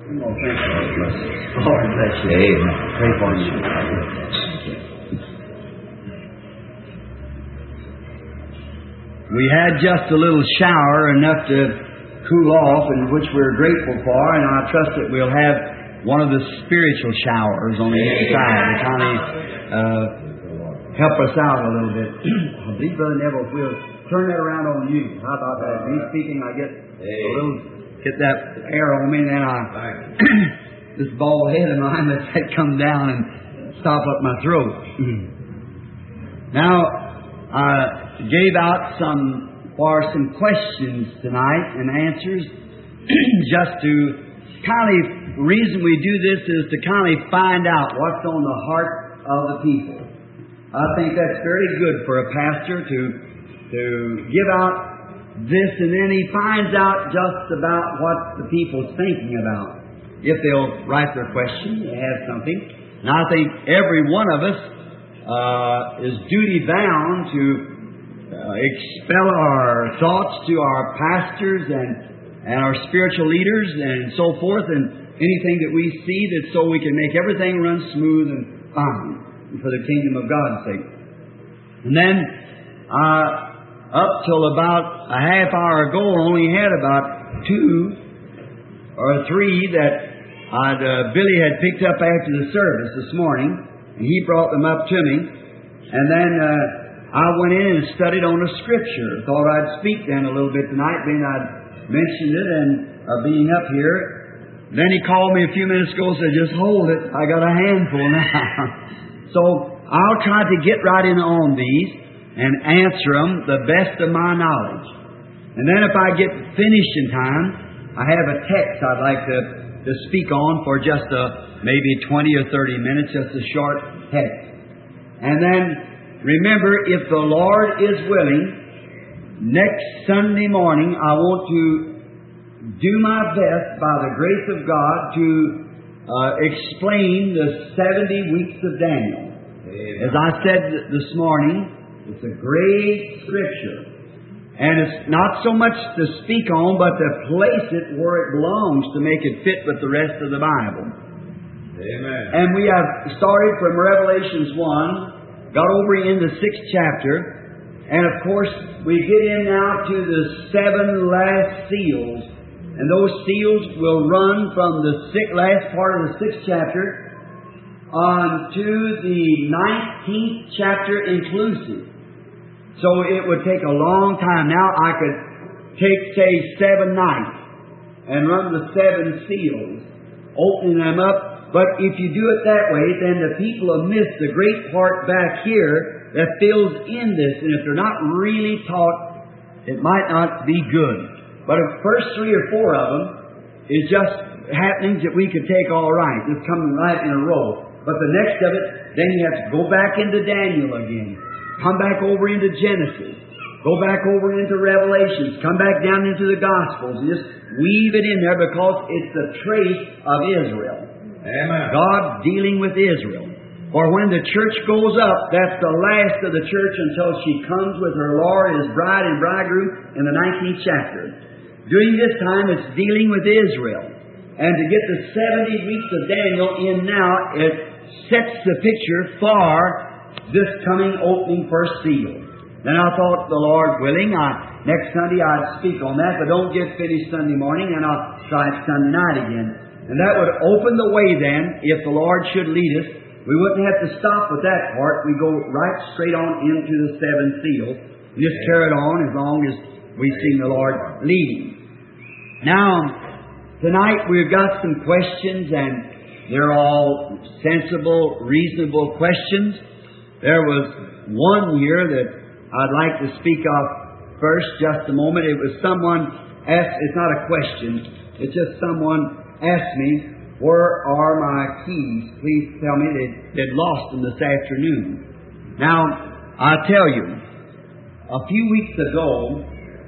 Oh, thank you, Lord bless you. Lord bless you. Amen. Pray for you. We had just a little shower, enough to cool off, and which we're grateful for, and I trust that we'll have one of the spiritual showers on the inside to kind of help us out a little bit. I believe Brother Neville will turn that around on you. How about that? Me speaking, I get a little, get that air on me, and then this bald head of mine lets that come down and stop up my throat. Now, I gave out some questions tonight and answers. Just to kind of reason we do this is to kind of find out what's on the heart of the people. I think that's very good for a pastor to give out this, and then he finds out just about what the people's thinking about. If they'll write their question, they have something. And I think every one of us is duty bound to expel our thoughts to our pastors and our spiritual leaders and so forth, and anything that we see, that so we can make everything run smooth and fine for the kingdom of God's sake. And then up till about a half hour ago, I only had about 2 or 3 that Billy had picked up after the service this morning, and he brought them up to me. And then I went in and studied on the Scripture. Thought I'd speak then a little bit tonight, being I'd mentioned it and being up here. Then he called me a few minutes ago and said, "Just hold it. I got a handful now." So I'll try to get right in on these and answer them the best of my knowledge. And then if I get finished in time, I have a text I'd like to speak on for just maybe 20 or 30 minutes, just a short text. And then remember, if the Lord is willing, next Sunday morning I want to do my best by the grace of God to explain the 70 weeks of Daniel. Amen. As I said this morning, it's a great Scripture. And it's not so much to speak on, but to place it where it belongs to make it fit with the rest of the Bible. Amen. And we have started from Revelations 1, got over in the 6th chapter, and of course we get in now to the 7 last seals. And those seals will run from the last part of the 6th chapter on to the 19th chapter inclusive. So it would take a long time. Now I could take, say, 7 nights and run the 7 seals, opening them up. But if you do it that way, then the people will miss the great part back here that fills in this. And if they're not really taught, it might not be good. But the first 3 or 4 of them is just happenings that we could take all right, just coming right in a row. But the next of it, then you have to go back into Daniel again, come back over into Genesis, go back over into Revelations, come back down into the Gospels, and just weave it in there because it's the trace of Israel. Amen. God dealing with Israel. For when the church goes up, that's the last of the church until she comes with her Lord, His bride and bridegroom in the 19th chapter. During this time, it's dealing with Israel. And to get the 70 weeks of Daniel in now, it sets the picture for this coming opening first seal. Then I thought, the Lord willing, next Sunday I'd speak on that, but don't get finished Sunday morning, and I'll try it Sunday night again. And that would open the way then, if the Lord should lead us. We wouldn't have to stop with that part. We go right straight on into the 7 seals, and just carry it on as long as we see the Lord leading. Now, tonight we've got some questions, and they're all sensible, reasonable questions. There was one here that I'd like to speak of first, just a moment. It was someone asked, it's not a question, it's just someone asked me, "Where are my keys? Please tell me." They'd lost them this afternoon. Now, I tell you, a few weeks ago,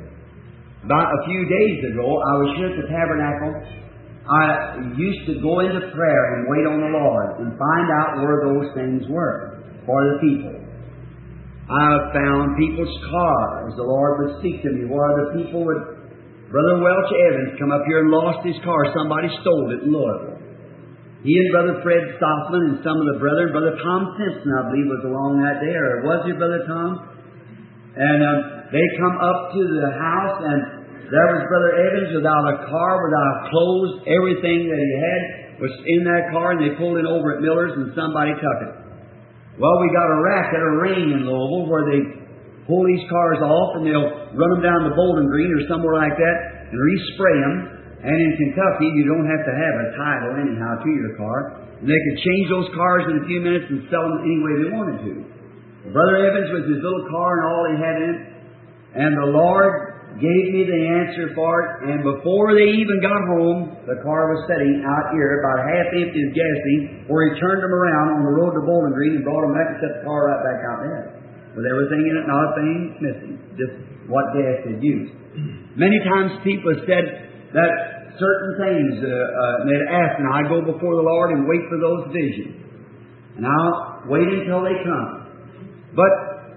about a few days ago, I was here at the tabernacle. I used to go into prayer and wait on the Lord and find out where those things were for the people. I found people's cars. The Lord would speak to me where the people would Brother Welch Evans come up here and lost his car. Somebody stole it in Louisville. He and Brother Fred Stockman and some of the brethren, Brother Tom Simpson, I believe, was along that day, or was he, Brother Tom? And they come up to the house, and there was Brother Evans without a car, without clothes. Everything that he had was in that car, and they pulled it over at Miller's, and somebody took it. Well, we got a racket, a ring in Louisville, where they pull these cars off, and they'll run them down to Bowling Green or somewhere like that, and respray them. And in Kentucky, you don't have to have a title anyhow to your car. And they could change those cars in a few minutes and sell them any way they wanted to. Brother Evans with his little car and all he had in it. And the Lord gave me the answer for it. And before they even got home, the car was sitting out here about half empty of gasoline, where he turned them around on the road to Bowling Green and brought them back and set the car right back out there. With everything in it, not a thing missing. Just what gas they'd used. Many times people have said that certain things, they'd ask, and I go before the Lord and wait for those visions. And I'll wait until they come. But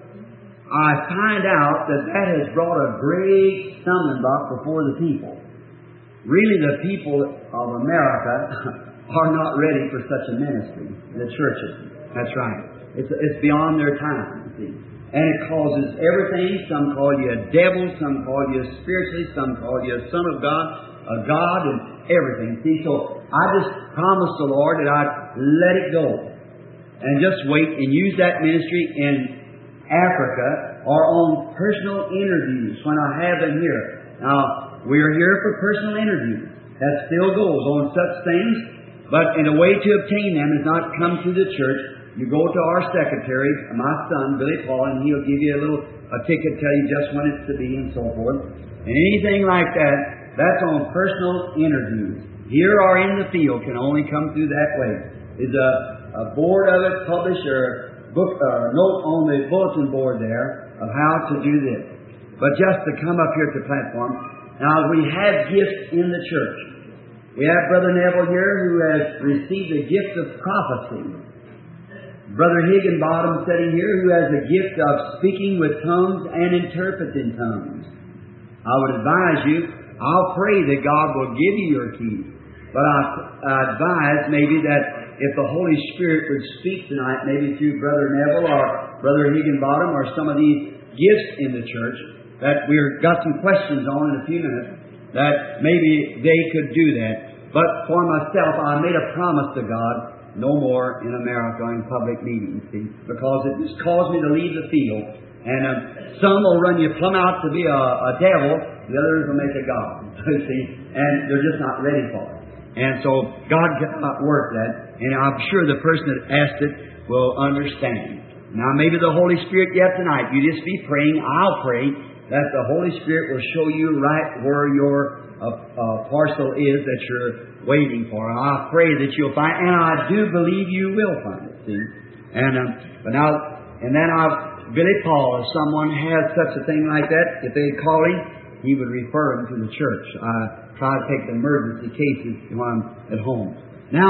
I find out that that has brought a great stumbling block before the people. Really, the people of America are not ready for such a ministry, the churches. That's right. It's beyond their time, you see. And it causes everything. Some call you a devil, some call you spiritually, some call you a son of God, a God, and everything. See, so I just promised the Lord that I'd let it go and just wait and use that ministry in Africa or on personal interviews when I have them here. Now, we're here for personal interviews. That still goes on such things, but in a way to obtain them is not come to the church. You go to our secretary, my son, Billy Paul, and he'll give you a ticket, tell you just when it's to be and so forth. And anything like that, that's on personal interviews. Here or in the field can only come through that way. There's a board of it published or book note on the bulletin board there of how to do this. But just to come up here to the platform, now we have gifts in the church. We have Brother Neville here who has received the gift of prophecy. Brother Higginbottom sitting here who has a gift of speaking with tongues and interpreting tongues. I would advise you, I'll pray that God will give you your key. But I advise maybe that if the Holy Spirit would speak tonight, maybe through Brother Neville or Brother Higginbottom or some of these gifts in the church, that we've got some questions on in a few minutes, that maybe they could do that. But for myself, I made a promise to God, no more in America in public meetings, see, because it just caused me to leave the field. And some will run you plumb out to be a devil, the others will make a God, see, and they're just not ready for it. And so God cannot work that, and I'm sure the person that asked it will understand. Now maybe the Holy Spirit yet tonight, you just be praying, I'll pray, that the Holy Spirit will show you right where your parcel is that you're waiting for. And I pray that you'll find, and I do believe you will find it, see. And then Billy Paul, if someone has such a thing like that, if they'd call him, he would refer him to the church. I try to take the emergency cases when I'm at home. Now,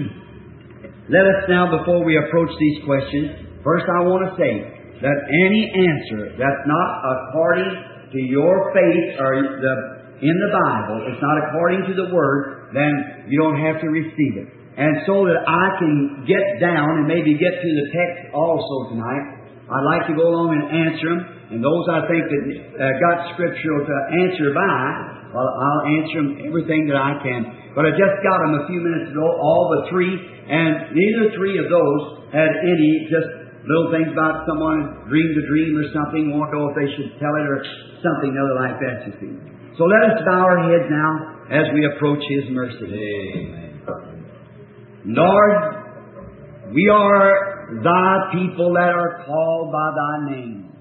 let us now, before we approach these questions, first I want to say that any answer that's not according to your faith or in the Bible, it's not according to the Word, then you don't have to receive it. And so that I can get down and maybe get to the text also tonight, I'd like to go along and answer them. And those I think that got scriptural to answer by, well, I'll answer them everything that I can. But I just got them a few minutes ago, all but three, and neither three of those had any just little things about someone dreamed a dream or something, won't know if they should tell it or something other like that, you see. So let us bow our heads now as we approach His mercy. Amen. Lord, we are Thy people that are called by Thy name.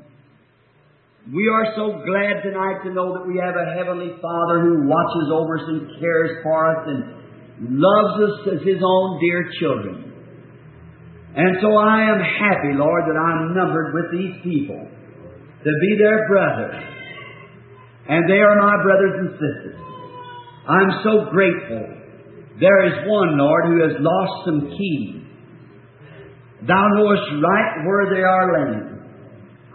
We are so glad tonight to know that we have a Heavenly Father who watches over us and cares for us and loves us as His own dear children. And so I am happy, Lord, that I'm numbered with these people to be their brothers. And they are my brothers and sisters. I'm so grateful. There is one, Lord, who has lost some keys. Thou knowest right where they are laying.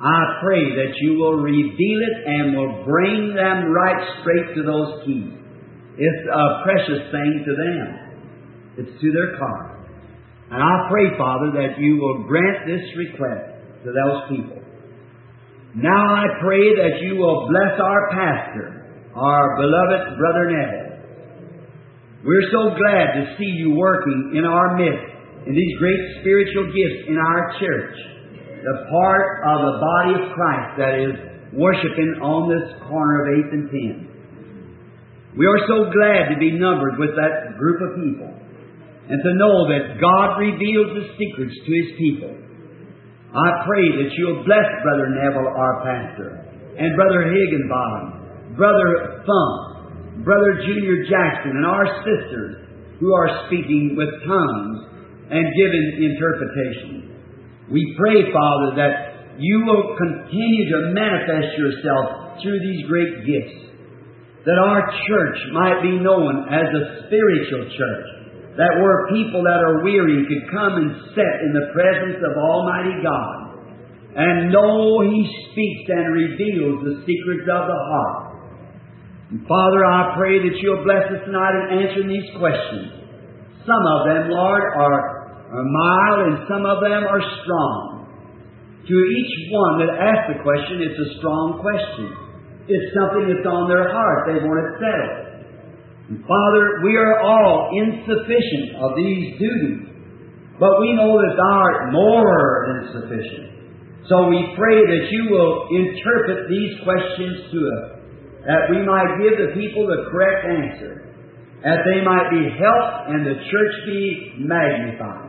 I pray that you will reveal it and will bring them right straight to those keys. It's a precious thing to them. It's to their cause. And I pray, Father, that you will grant this request to those people. Now I pray that you will bless our pastor, our beloved Brother Neville. We're so glad to see you working in our midst in these great spiritual gifts in our church, the part of the body of Christ that is worshiping on this corner of 8th and 10th. We are so glad to be numbered with that group of people and to know that God reveals the secrets to His people. I pray that you'll bless Brother Neville, our pastor, and Brother Higginbottom, Brother Funk, Brother Junior Jackson, and our sisters who are speaking with tongues and giving interpretation. We pray, Father, that you will continue to manifest yourself through these great gifts, that our church might be known as a spiritual church, that where people that are weary could come and sit in the presence of Almighty God and know He speaks and reveals the secrets of the heart. And Father, I pray that you'll bless us tonight in answering these questions. Some of them, Lord, are mild and some of them are strong. To each one that asks the question, it's a strong question. It's something that's on their heart. They want it settled. And Father, we are all insufficient of these duties, but we know that Thou art more than sufficient. So we pray that you will interpret these questions to us, that we might give the people the correct answer, that they might be helped and the church be magnified.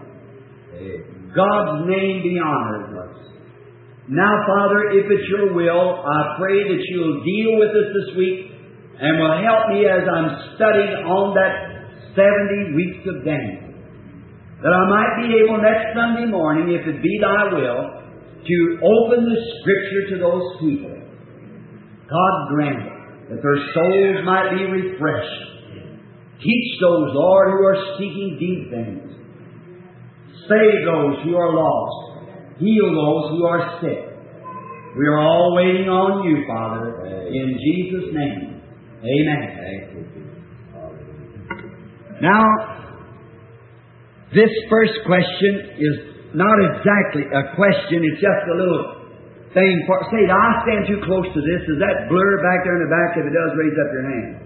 God's name be honored. Now, Father, if it's your will, I pray that you'll deal with us this week and will help me as I'm studying on that 70 weeks of Daniel, that I might be able next Sunday morning, if it be Thy will, to open the Scripture to those people. God grant it, that their souls might be refreshed. Teach those, Lord, who are seeking deep things. Save those who are lost. Heal those who are sick. We are all waiting on you, Father, in Jesus' name. Amen. Now, this first question is not exactly a question, it's just a little thing. Say, I stand too close to this. Does that blur back there in the back? If it does, raise up your hand.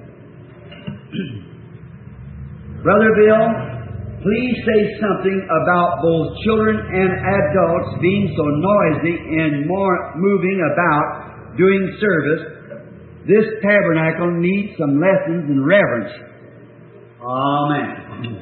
Brother Bill, please say something about both children and adults being so noisy and more moving about during service. This tabernacle needs some lessons in reverence. Amen.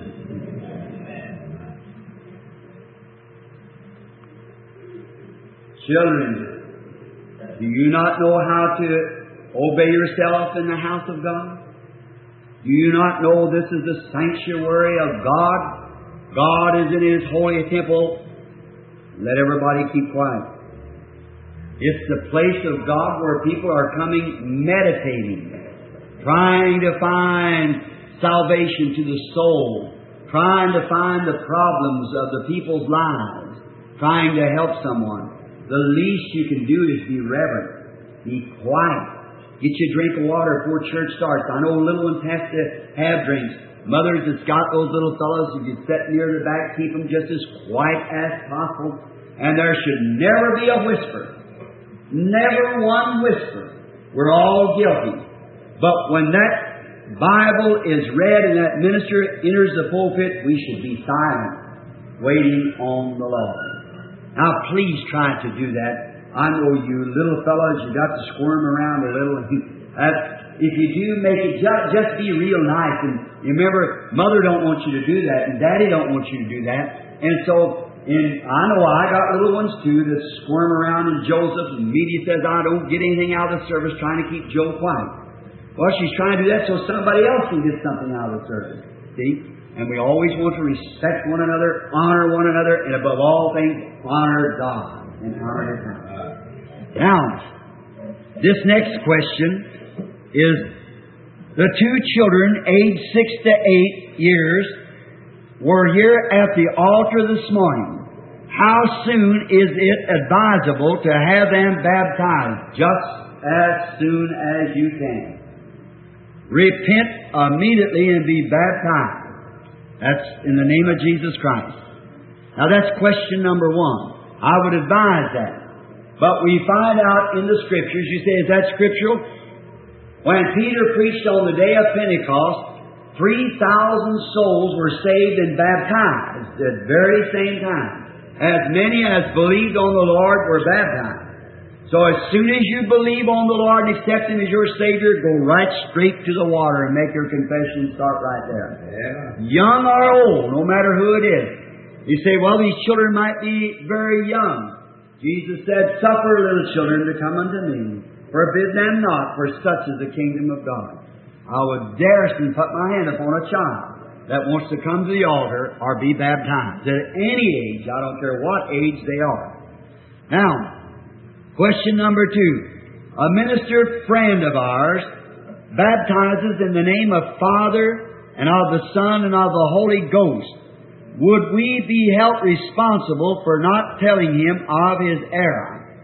Children, do you not know how to obey yourself in the house of God? Do you not know this is the sanctuary of God? God is in His holy temple. Let everybody keep quiet. It's the place of God where people are coming meditating, trying to find salvation to the soul, trying to find the problems of the people's lives, trying to help someone. The least you can do is be reverent, be quiet. Get you a drink of water before church starts. I know little ones have to have drinks. Mothers that's got those little fellows, if you sit near the back, keep them just as quiet as possible. And there should never be a whisper. Never one whisper. We're all guilty. But when that Bible is read and that minister enters the pulpit, we should be silent, waiting on the Lord. Now please try to do that. I know you little fellows, you got to squirm around a little. If you do, make it just be real nice. And remember, Mother don't want you to do that, and Daddy don't want you to do that. And so, I know I got little ones too that squirm around in Joseph, and media says I don't get anything out of the service trying to keep Joe quiet. Well, she's trying to do that so somebody else can get something out of the service. See? And we always want to respect one another, honor one another, and above all things, honor God and honor His house. Now, this next question is, the two children aged 6 to 8 years were here at the altar this morning. how soon is it advisable to have them baptized? Just as soon as you can. Repent immediately and be baptized. That's in the name of Jesus Christ. Now that's question number one. I would advise that. But we find out in the Scriptures, you say, is that scriptural? When Peter preached on the day of Pentecost, 3,000 souls were saved and baptized at the very same time. As many as believed on the Lord were baptized. So as soon as you believe on the Lord and accept Him as your Savior, go right straight to the water and make your confession. Start right there. Yeah. Young or old, no matter who it is. You say, well, these children might be very young. Jesus said, suffer little children to come unto me. Forbid them not, for such is the kingdom of God. I would dare put my hand upon a child that wants to come to the altar or be baptized. At any age, I don't care what age they are. Now, question number two. A minister friend of ours baptizes in the name of Father and of the Son and of the Holy Ghost. Would we be held responsible for not telling him of his error?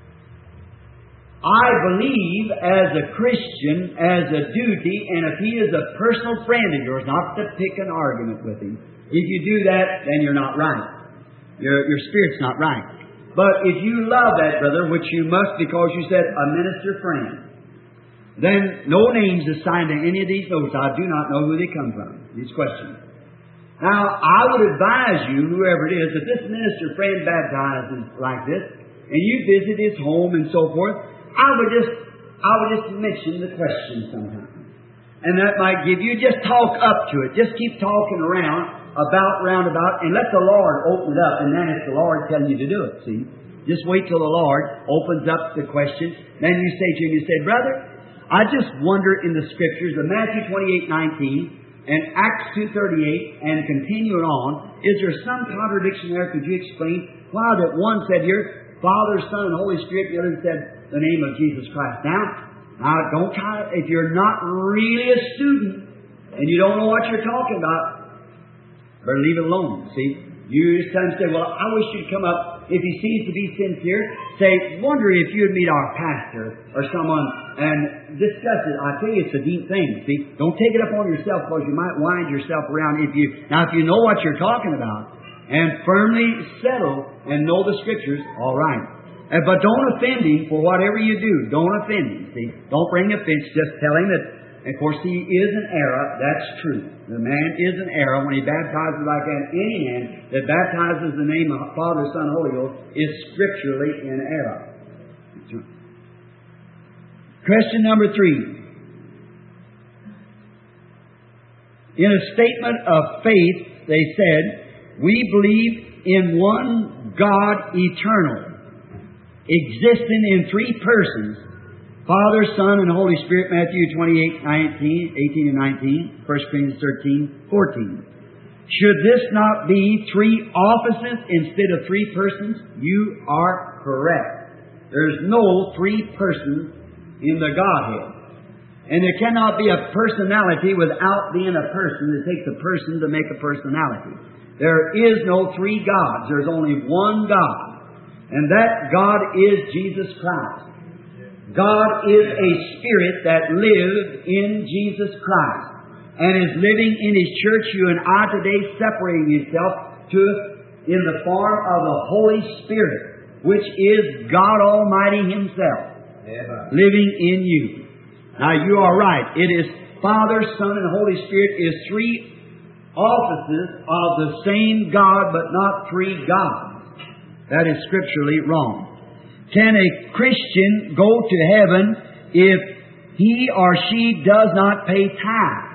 I believe as a Christian, as a duty, and if he is a personal friend of yours, not to pick an argument with him. If you do that, then you're not right. Your spirit's not right. But if you love that brother, which you must because you said a minister friend, then no names assigned to any of these notes. I do not know who they come from, these questions. Now, I would advise you, whoever it is, if this minister friend baptizes like this, and you visit his home and so forth, I would just mention the question sometimes. And that might give you, just talk up to it. Just keep talking round about, and let the Lord open it up. And then it's the Lord telling you to do it, see? Just wait till the Lord opens up the question. Then you say to him, you say, brother, I just wonder in the Scriptures, of Matthew 28:19, and Acts 2:38, and continuing on, is there some contradiction there? Could you explain why that one said here, Father, Son, and Holy Spirit, the other said the name of Jesus Christ? Now don't try, if you're not really a student, and you don't know what you're talking about, better leave it alone, see? You just tell him, say, well, I wish you'd come up. If he seems to be sincere, say, wonder if you'd meet our pastor or someone and discuss it. I tell you, it's a deep thing. See, don't take it upon yourself because you might wind yourself around. If you know what you're talking about and firmly settle and know the Scriptures, all right. But don't offend him for whatever you do. Don't offend him. See, don't bring offense. Just tell him that. Of course, he is an error. That's true. The man is an error when he baptizes like that. Any man that baptizes the name of Father, Son, Holy Ghost is scripturally in error. Question number 3. In a statement of faith, they said, we believe in one God eternal, existing in three persons, Father, Son, and Holy Spirit, Matthew 18 and 19, 1 Corinthians 13:14. Should this not be three offices instead of three persons? You are correct. There's no three persons in the Godhead. And there cannot be a personality without being a person. It takes a person to make a personality. There is no three gods. There's only one God. And that God is Jesus Christ. God is a Spirit that lives in Jesus Christ and is living in His church. You and I today separating Himself in the form of the Holy Spirit, which is God Almighty Himself, living in you. Now you are right. It is Father, Son, and Holy Spirit is three offices of the same God, but not three gods. That is scripturally wrong. Can a Christian go to heaven if he or she does not pay tithe?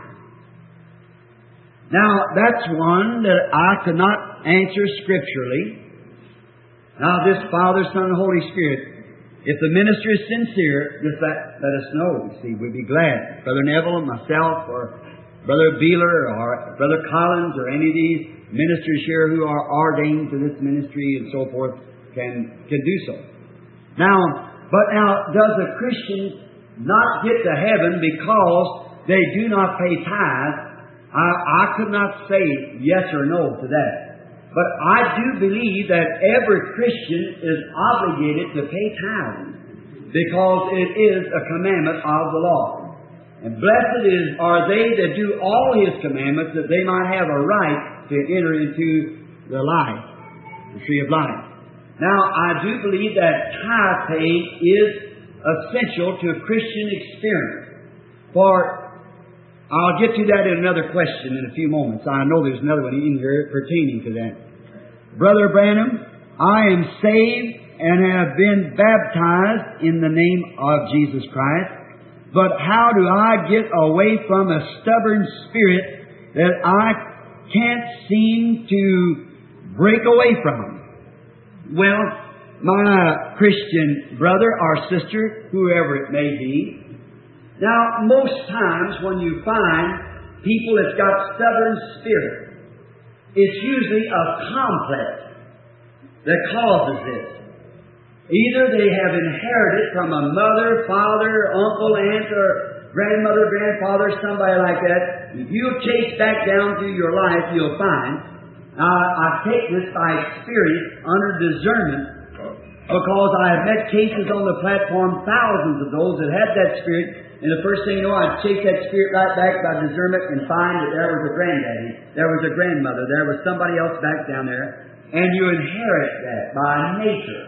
Now, that's one that I could not answer scripturally. Now, this Father, Son, and Holy Spirit, if the minister is sincere, just let us know. See, we'd be glad. Brother Neville, myself, or Brother Beeler, or Brother Collins, or any of these ministers here who are ordained to this ministry and so forth can do so. Now, does a Christian not get to heaven because they do not pay tithe? I could not say yes or no to that. But I do believe that every Christian is obligated to pay tithing because it is a commandment of the Lord. And blessed are they that do all His commandments, that they might have a right to enter into the life, the tree of life. Now, I do believe that tithe paying is essential to a Christian experience. For I'll get to that in another question in a few moments. I know there's another one in here pertaining to that. Brother Branham, I am saved and have been baptized in the name of Jesus Christ. But how do I get away from a stubborn spirit that I can't seem to break away from? Well, my Christian brother or sister, whoever it may be, now, most times when you find people that's got stubborn spirit, it's usually a complex that causes this. Either they have inherited from a mother, father, uncle, aunt, or grandmother, grandfather, somebody like that. If you chase back down through your life, you'll find. I take this by experience under discernment because I have met cases on the platform, thousands of those that had that spirit. And the first thing you know, I'd chase that spirit right back by discernment and find that there was a granddaddy, there was a grandmother, there was somebody else back down there. And you inherit that by nature.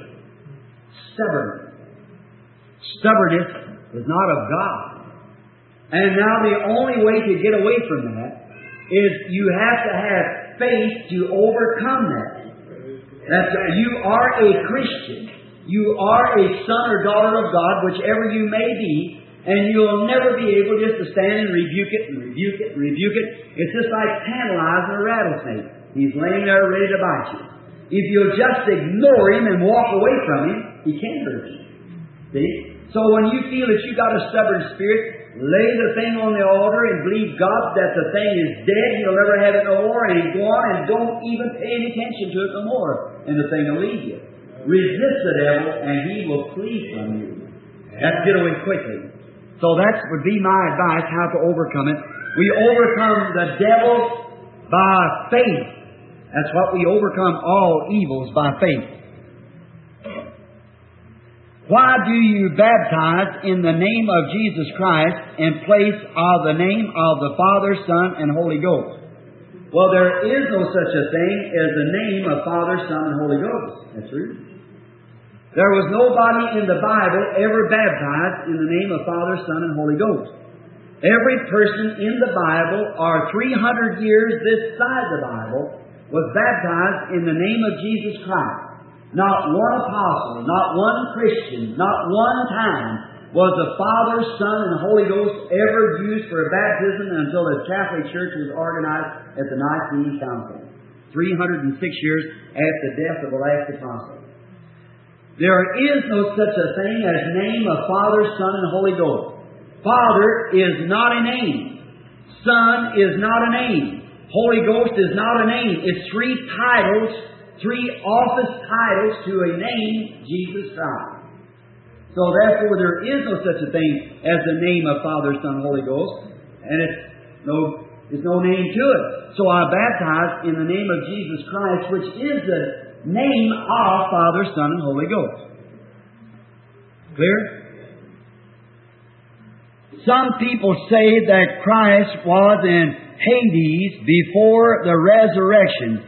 Stubbornness is not of God. And now the only way to get away from that is you have to have faith to overcome that. You are a Christian. You are a son or daughter of God, whichever you may be, and you'll never be able just to stand and rebuke it and rebuke it and rebuke it. It's just like tantalizing a rattlesnake. He's laying there ready to bite you. If you'll just ignore him and walk away from him, he can't hurt you. See? So when you feel that you got a stubborn spirit, lay the thing on the altar and believe God that the thing is dead, He'll never have it no more, and go on and don't even pay any attention to it no more, and the thing will leave you. Resist the devil, and he will flee from you. That's get away quickly. So that would be my advice, how to overcome it. We overcome the devil by faith. That's what we overcome all evils, by faith. Why do you baptize in the name of Jesus Christ in place of the name of the Father, Son, and Holy Ghost? Well, there is no such a thing as the name of Father, Son, and Holy Ghost. That's true. There was nobody in the Bible ever baptized in the name of Father, Son, and Holy Ghost. Every person in the Bible, or 300 years this side the Bible, was baptized in the name of Jesus Christ. Not one apostle, not one Christian, not one time was the Father, Son, and Holy Ghost ever used for a baptism until the Catholic Church was organized at the Nicene Council, 306 years after the death of the last apostle. There is no such a thing as name of Father, Son, and Holy Ghost. Father is not a name. Son is not a name. Holy Ghost is not a name. It's three titles, three office titles to a name, Jesus Christ. So therefore there is no such a thing as the name of Father, Son, and Holy Ghost. And there's no name to it. So I baptize in the name of Jesus Christ, which is the name of Father, Son, and Holy Ghost. Clear? Some people say that Christ was in Hades before the resurrection.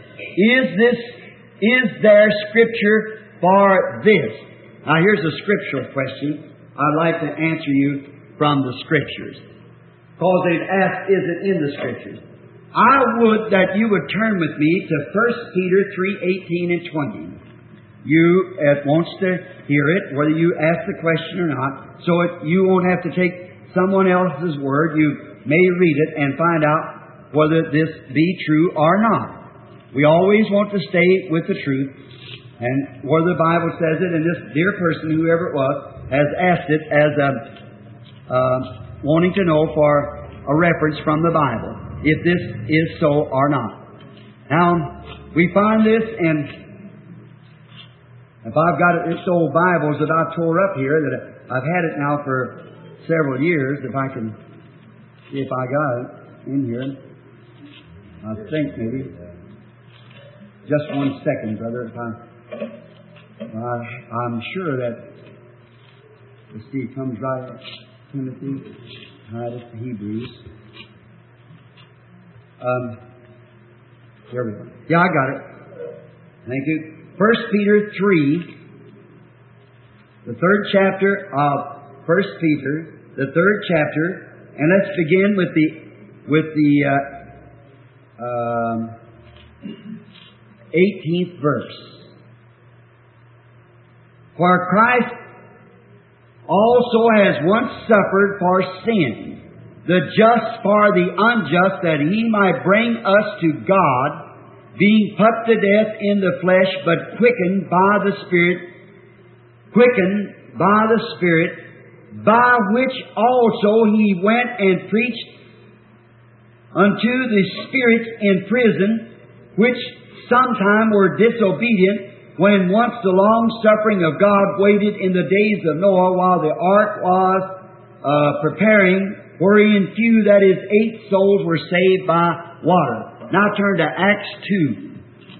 Is there Scripture for this? Now here's a scriptural question I'd like to answer you from the Scriptures. Because they've asked, is it in the Scriptures? I would that you would turn with me to 1 Peter 3:18 and 20. You wants to hear it, whether you ask the question or not, so you won't have to take someone else's word. You may read it and find out whether this be true or not. We always want to stay with the truth, and where the Bible says it, and this dear person, whoever it was, has asked it as wanting to know for a reference from the Bible, if this is so or not. Now, we find this, and if I've got it, it's old Bibles that I tore up here, that I've had it now for several years, if I can see if I got it in here. I think maybe. Just 1 second, brother. I'm sure that, let's see, it comes right up. Timothy, right up to Hebrews. Here we go. Yeah, I got it. Thank you. 1 Peter 3, the 3rd chapter of 1 Peter, the 3rd chapter, and let's begin with the 18th verse. For Christ also has once suffered for sin, the just for the unjust, that He might bring us to God, being put to death in the flesh, but quickened by the Spirit, by which also He went and preached unto the spirits in prison, which sometime were disobedient, when once the long-suffering of God waited in the days of Noah, while the ark was preparing, wherein few, that is, 8 souls, were saved by water. Now turn to Acts 2.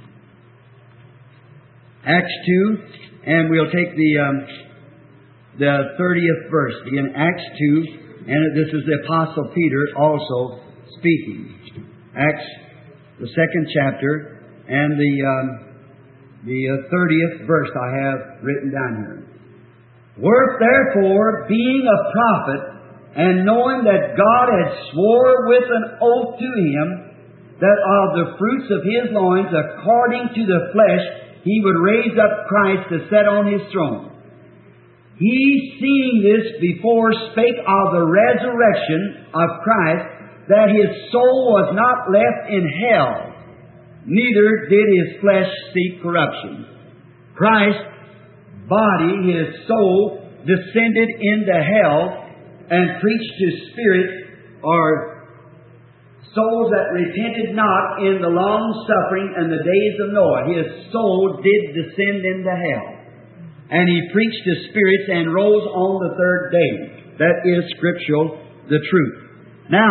Acts 2, and we'll take the 30th verse. Again, Acts 2, and this is the Apostle Peter also speaking. Acts, the 2nd chapter, and the 30th verse I have written down here. Worth therefore, being a prophet, and knowing that God had swore with an oath to him, that of the fruits of his loins, according to the flesh, he would raise up Christ to set on his throne. He, seeing this before, spake of the resurrection of Christ, that his soul was not left in hell, neither did his flesh see corruption. Christ's body, his soul, descended into hell and preached to spirits or souls that repented not in the long suffering and the days of Noah. His soul did descend into hell. And he preached to spirits and rose on the 3rd day. That is scriptural, the truth. Now,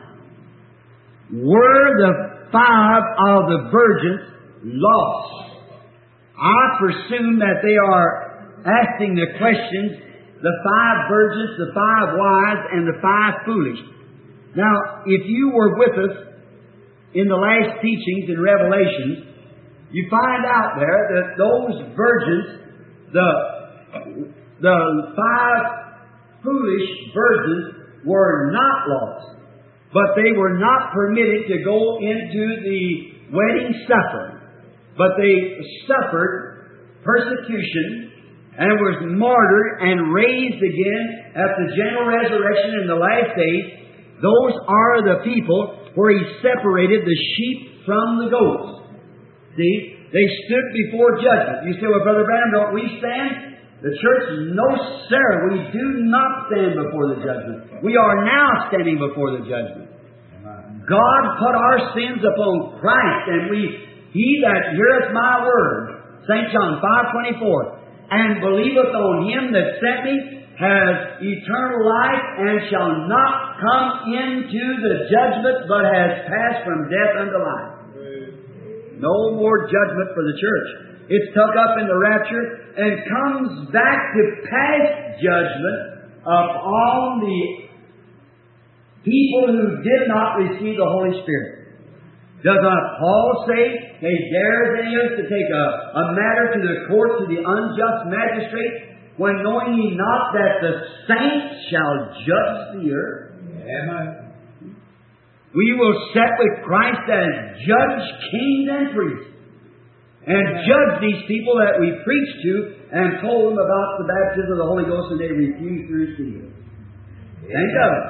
were the 5 of the virgins lost? I presume that they are asking the questions, the 5 virgins, the 5 wise, and the 5 foolish. Now, if you were with us in the last teachings in Revelation, you find out there that those virgins, the 5 foolish virgins, were not lost, but they were not permitted to go into the wedding supper. But they suffered persecution and was martyred and raised again at the general resurrection in the last days. Those are the people where He separated the sheep from the goats. See? They stood before judgment. You say, well, Brother Branham, don't we stand? The church, no, sir, we do not stand before the judgment. We are now standing before the judgment. God put our sins upon Christ, and he that heareth my word, St. John 5:24, and believeth on Him that sent me, has eternal life, and shall not come into the judgment, but has passed from death unto life. No more judgment for the church. It's tucked up in the rapture and comes back to pass judgment upon the people who did not receive the Holy Spirit. Does not Paul say, "He dares any of us to take a matter to the court, to the unjust magistrate, when knowing ye not that the saints shall judge the earth?" Amen. We will set with Christ as judge, king, and priest, and judge these people that we preached to and told them about the baptism of the Holy Ghost, and they refused to receive it. Think of it.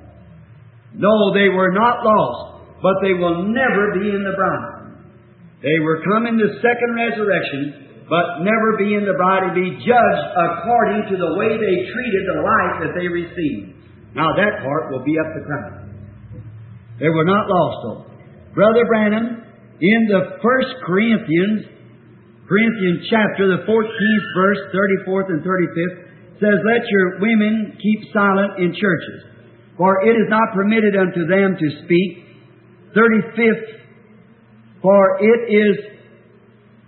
No, they were not lost, but they will never be in the bride. They were come in the second resurrection, but never be in the bride, and be judged according to the way they treated the life that they received. Now that part will be up to Christ. They were not lost, though. Brother Branham, in the 1 Corinthians chapter, the 14th verse, 34th and 35th, says, "Let your women keep silent in churches, for it is not permitted unto them to speak." 35th, "For it is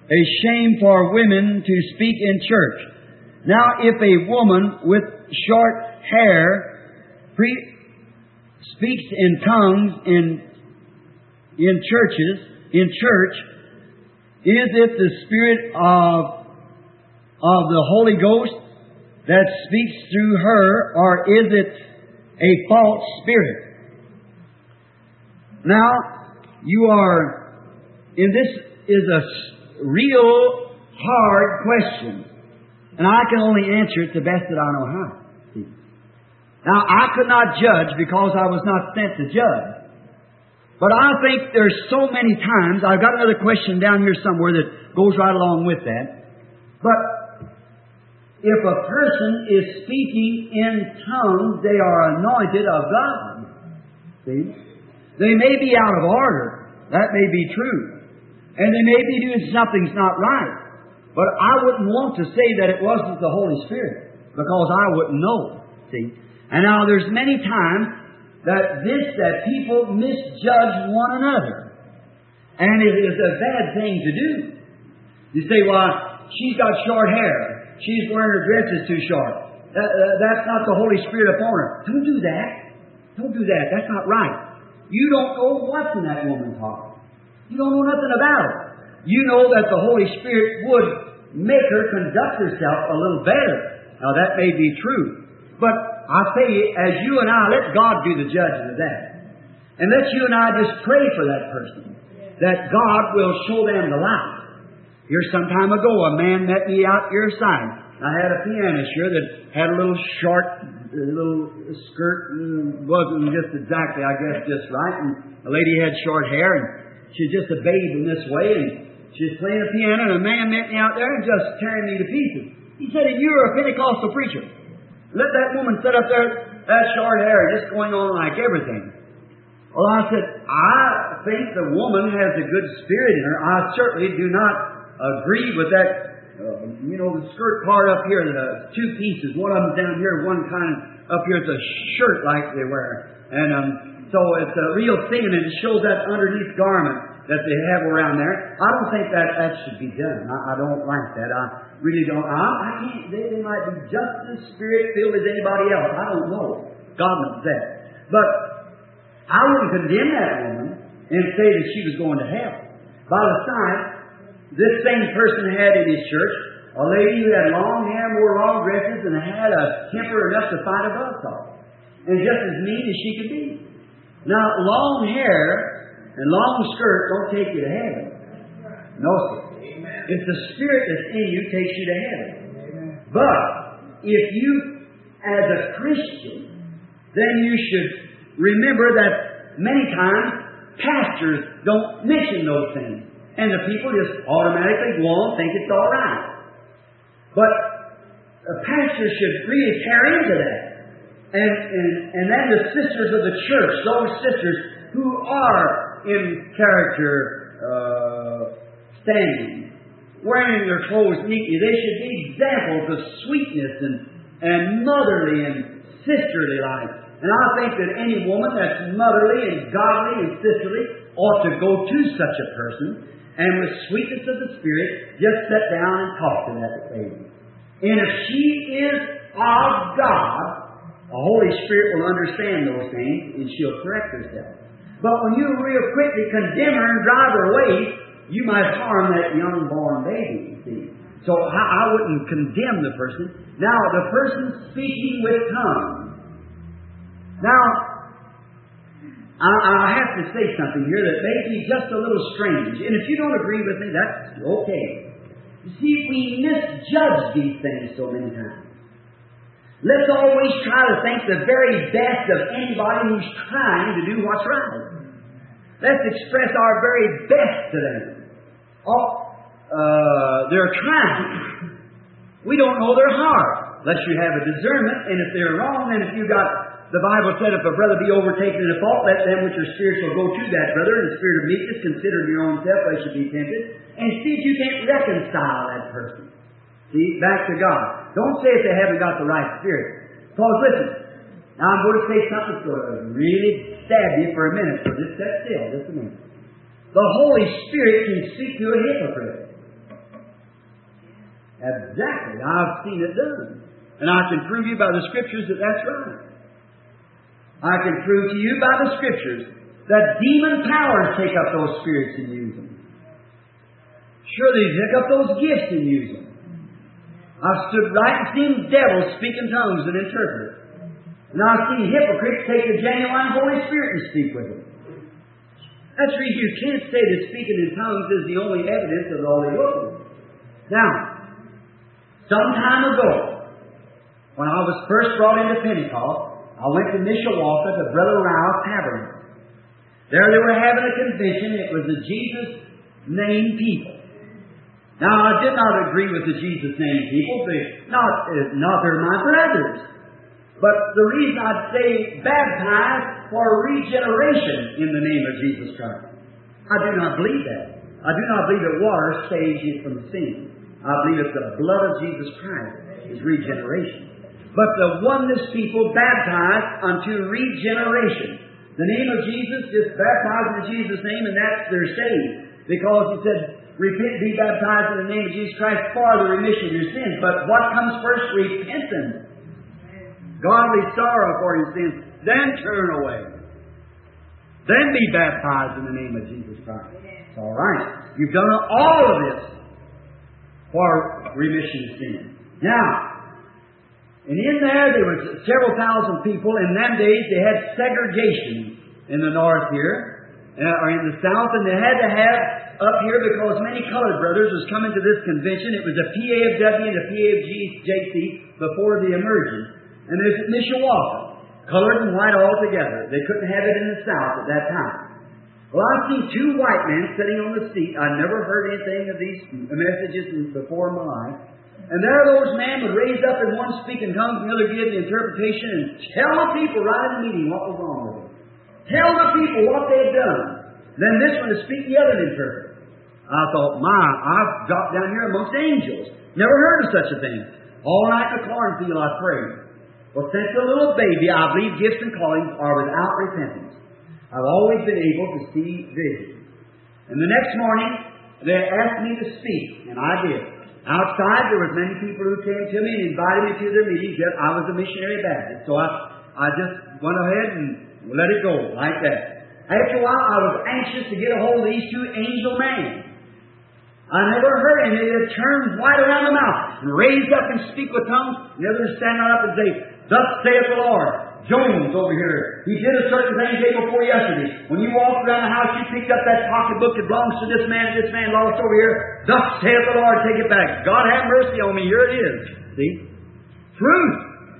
a shame for women to speak in church. Now, if a woman with short hair speaks in tongues in church, is it the Spirit of the Holy Ghost that speaks through her, or is it a false spirit? Now, this is a real hard question, and I can only answer it the best that I know how. Now, I could not judge because I was not sent to judge. But I think there's so many times, I've got another question down here somewhere that goes right along with that. But if a person is speaking in tongues, they are anointed of God. See? They may be out of order. That may be true. And they may be doing something's not right. But I wouldn't want to say that it wasn't the Holy Spirit, because I wouldn't know. See? And now there's many times that people misjudge one another. And it is a bad thing to do. You say, well, she's got short hair. She's wearing her dress is too short. That's not the Holy Spirit upon her. Don't do that. Don't do that. That's not right. You don't know what's in that woman's heart. You don't know nothing about her. You know that the Holy Spirit would make her conduct herself a little better. Now, that may be true. But I tell you, as you and I, let God do the judging of that. And let you and I just pray for that person, that God will show them the light. Here some time ago, a man met me out your side. I had a pianist here that had a little short, little skirt, and wasn't just exactly, I guess, just right. And the lady had short hair, and she's just a babe in this way, and she's playing the piano, and a man met me out there and just tearing me to pieces. He said, "You're a Pentecostal preacher. Let that woman sit up there, that short hair, just going on like everything." Well, I said, I think the woman has a good spirit in her. I certainly do not agree with that, the skirt part up here, the two pieces. One of them down here, one kind up here, it's a shirt like they wear. And so it's a real thing, and it shows that underneath garment that they have around there. I don't think that should be done. I don't like that. I really don't. I can't. They might be just as Spirit-filled as anybody else. I don't know. God knows that. But I wouldn't condemn that woman and say that she was going to hell. By the side, this same person had in his church a lady who had long hair, wore long dresses, and had a temper enough to fight a buzzsaw, and just as mean as she could be. Now, long hair and long skirt don't take you to heaven. No, sir. It's the Spirit that's in you takes you to heaven. But if you, as a Christian, then you should remember that many times pastors don't mention those things. And the people just automatically go on and think it's all right. But a pastor should really tear into that. And then the sisters of the church, those sisters who are in character standing, wearing their clothes neatly, they should be examples of sweetness and motherly and sisterly life. And I think that any woman that's motherly and godly and sisterly ought to go to such a person and with sweetness of the Spirit just sit down and talk to that lady. And if she is of God, the Holy Spirit will understand those things and she'll correct herself. But when you real quickly condemn her and drive her away, you might harm that young-born baby, you see. So I wouldn't condemn the person. Now, the person speaking with tongues. Now, I have to say something here that may be just a little strange. And if you don't agree with me, that's okay. You see, we misjudge these things so many times. Let's always try to think the very best of anybody who's trying to do what's right. Let's express our very best to them. They're trying. We don't know their heart, unless you have a discernment. And if they're wrong, then if you got... The Bible said, if a brother be overtaken in a fault, let them which are spiritual go to that brother in the spirit of meekness, consider your own self, lest you be tempted, and see if you can't reconcile that person. See, back to God. Don't say if they haven't got the right spirit. Because listen, now I'm going to say something that's going to really stab you for a minute, so just sit still, just a minute. The Holy Spirit can speak to a hypocrite. Exactly. I've seen it done. And I can prove you by the Scriptures that that's right. I can prove to you by the Scriptures that demon powers take up those spirits and use them. Sure, they pick up those gifts and use them. I've stood right and seen devils speak in tongues and interpret. And I've seen hypocrites take the genuine Holy Spirit and speak with them. That's the reason you can't say that speaking in tongues is the only evidence of the Holy Ghost. Now, some time ago, when I was first brought into Pentecost, I went to Mishawaka to Brother Rao Tabernacle. There they were having a convention. It was the Jesus Name people. Now, I did not agree with the Jesus Name people. Not they're my brothers. But the reason I'd say baptized for regeneration in the name of Jesus Christ. I do not believe that. I do not believe that water saves you from sin. I believe that the blood of Jesus Christ is regeneration. But the oneness people baptized unto regeneration. The name of Jesus, just baptized in Jesus' name, and that's they're saved. Because He said, repent, be baptized in the name of Jesus Christ for the remission of your sins. But what comes first? Repentance. Godly sorrow for your sins. Then turn away. Then be baptized in the name of Jesus Christ. It's all right. You've done all of this for remission of sin. Now, and in there was several thousand people. In them days, they had segregation in the north here, or in the south, and they had to have up here because many colored brothers was coming to this convention. It was a PAFW and a PAFJC before the emergence. And there's at Mishawaka, colored and white all together. They couldn't have it in the south at that time. Well, I've seen two white men sitting on the seat. I never heard anything of these messages before in my life. And there those men would raise up and one speak in tongues, and the other give the interpretation, and tell the people right in the meeting what was wrong with them. Tell the people what they had done. Then this one would speak, the other would interpret. I thought, I've dropped down here amongst angels. Never heard of such a thing. All night in the cornfield I prayed. Well, since a little baby, I believe gifts and callings are without repentance. I've always been able to see visions. And the next morning, they asked me to speak, and I did. Outside, there was many people who came to me and invited me to their meetings. Yet I was a missionary Baptist, so I just went ahead and let it go like that. After a while, I was anxious to get a hold of these two angel men. I never heard any. They turned white around the mouth and raised up and speak with tongues. And the others stand up and say, "Thus saith the Lord." Jones over here, he did a certain thing day before yesterday. When you walked around the house, you picked up that pocketbook that belongs to this man lost over here. Thus saith the Lord, take it back. God have mercy on me. Here it is. See? Truth.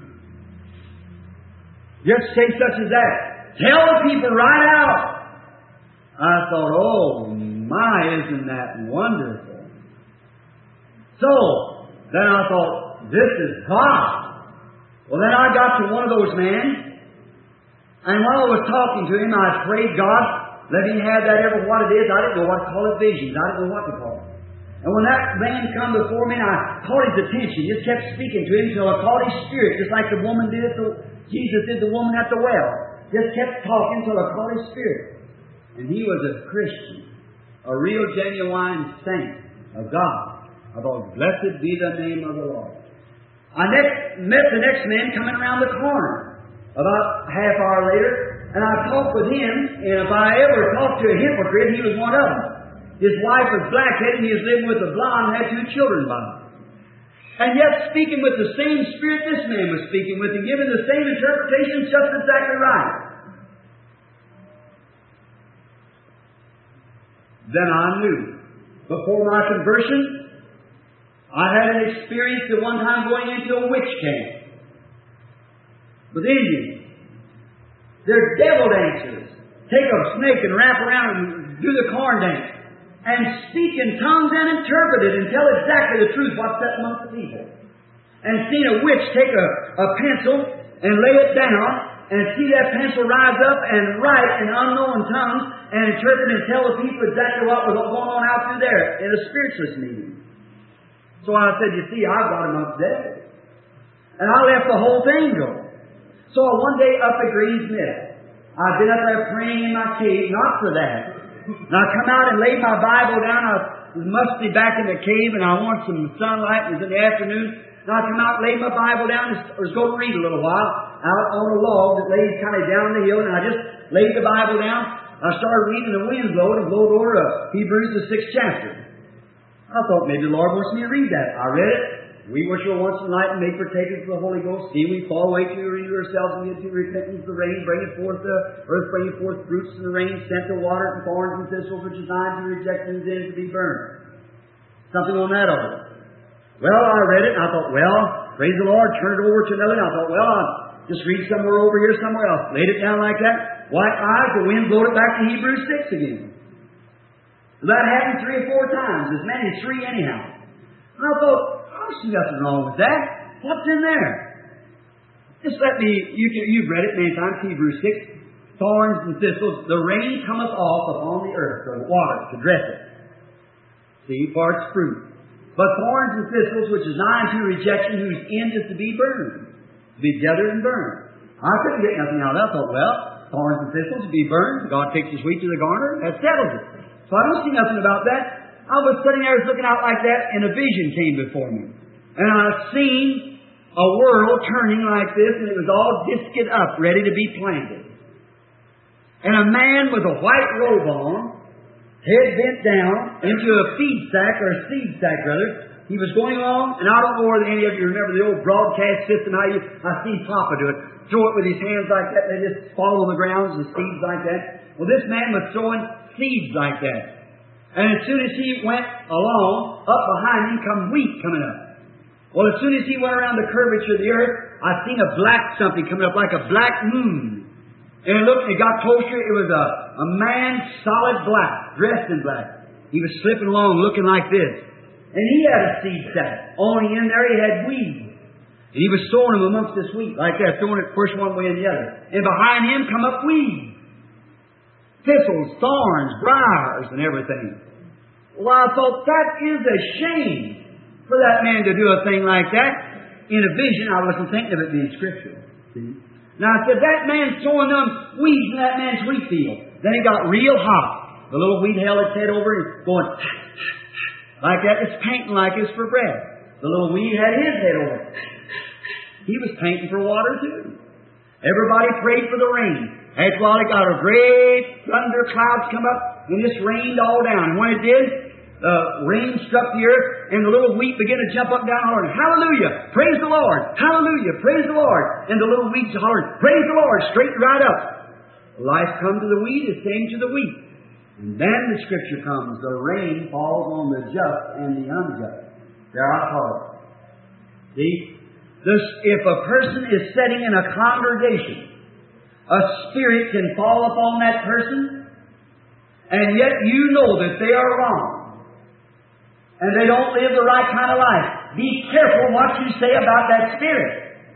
Just say such as that. Tell the people right out. I thought, oh my, isn't that wonderful? So, then I thought, this is God. Well, then I got to one of those men, and while I was talking to him, I prayed, God, let me have that ever what it is. I didn't know what to call it, visions. I didn't know what to call it. And when that man come before me, I caught his attention, just kept speaking to him until I caught his spirit, just like the woman did Jesus did the woman at the well. Just kept talking until I caught his spirit. And he was a Christian, a real genuine saint of God. I thought, blessed be the name of the Lord. I met the next man coming around the corner about half hour later, and I talked with him, and if I ever talked to a hypocrite, he was one of them. His wife was black-headed, and he was living with a blonde, and had 2 children by him. And yet speaking with the same spirit this man was speaking with, and giving the same interpretations just exactly right. Then I knew. Before my conversion, I had an experience at one time going into a witch camp with Indians. They're devil dancers. Take a snake and wrap around and do the corn dance. And speak in tongues and interpret it and tell exactly the truth what's set amongst the people. And seen a witch take a pencil and lay it down and see that pencil rise up and write in unknown tongues and interpret and tell the people exactly what was going on out through there in a spiritualist meeting. So I said, you see, I've got amongst devils. And I left the whole thing go. So one day up at Green's Mill, I've been up there praying in my cave, not for that. And I come out and laid my Bible down. was musty back in the cave, and I wanted some sunlight. It was in the afternoon. And I come out, laid my Bible down, and was going to read a little while out on a log that laid kind of down the hill, and I just laid the Bible down. I started reading, the wind blowed, and blowed over Hebrews, the 6th chapter. I thought maybe the Lord wants me to read that. I read it. We which were once enlightened, made partakers of the Holy Ghost, see we fall away to renew ourselves and get to repentance. The rain bringeth forth the earth, bringeth forth fruits, and the rain sent the water and thorns and thistles, which is nigh to reject and then to be burned. Something on that of it. Well, I read it, and I thought, well, praise the Lord, turn it over to another, and I thought, well, I'll just read somewhere over here, somewhere else. Laid it down like that. White eyes, the wind blowed it back to Hebrews 6 again. That happened 3 or 4 times, as many as 3 anyhow. And I thought, I see nothing wrong with that. What's in there? Just let me, you've read it many times, Hebrews 6. Thorns and thistles, the rain cometh off upon the earth, the water, to dress it. See, for its fruit. But thorns and thistles, which is nigh unto rejection, whose end is to be burned, to be gathered and burned. I couldn't get nothing out of that. I thought, well, thorns and thistles to be burned. God takes his wheat to the garner. That settles it. So I don't see nothing about that. I was sitting there looking out like that, and a vision came before me. And I seen a world turning like this, and it was all disced up, ready to be planted. And a man with a white robe on, head bent down, into a feed sack, or a seed sack rather. He was going along, and I don't know whether any of you remember the old broadcast system, how I see Papa do it. Throw it with his hands like that, they just fall on the ground, and seeds like that. Well, this man was throwing seeds like that. And as soon as he went along, up behind him come wheat coming up. Well, as soon as he went around the curvature of the earth, I seen a black something coming up like a black moon. And it got closer, it was a man solid black, dressed in black. He was slipping along looking like this. And he had a seed sack. Only in there he had weed. And he was sowing them amongst this wheat, like that, throwing it first one way and the other. And behind him come up weeds. Thistles, thorns, briars, and everything. Well, I thought that is a shame for that man to do a thing like that. In a vision, I wasn't thinking of it being scriptural. See? Now I said, that man's sowing them weeds in that man's wheat field. Then it got real hot. The little wheat held its head over and going like that. It's painting like it's for bread. The little weed had his head over it. He was painting for water too. Everybody prayed for the rain. After a while, it got a great thunder clouds come up, and this rained all down. And when it did, the rain struck the earth, and the little wheat began to jump up and down hollering, "Hallelujah! Praise the Lord! Hallelujah! Praise the Lord!" And the little weeds hollering, "Praise the Lord!" Straight right up. Life come to the wheat, it came to the wheat. And then the scripture comes, the rain falls on the just and the unjust. There I call it. See? If a person is sitting in a congregation, a spirit can fall upon that person, and yet you know that they are wrong, and they don't live the right kind of life. Be careful what you say about that spirit.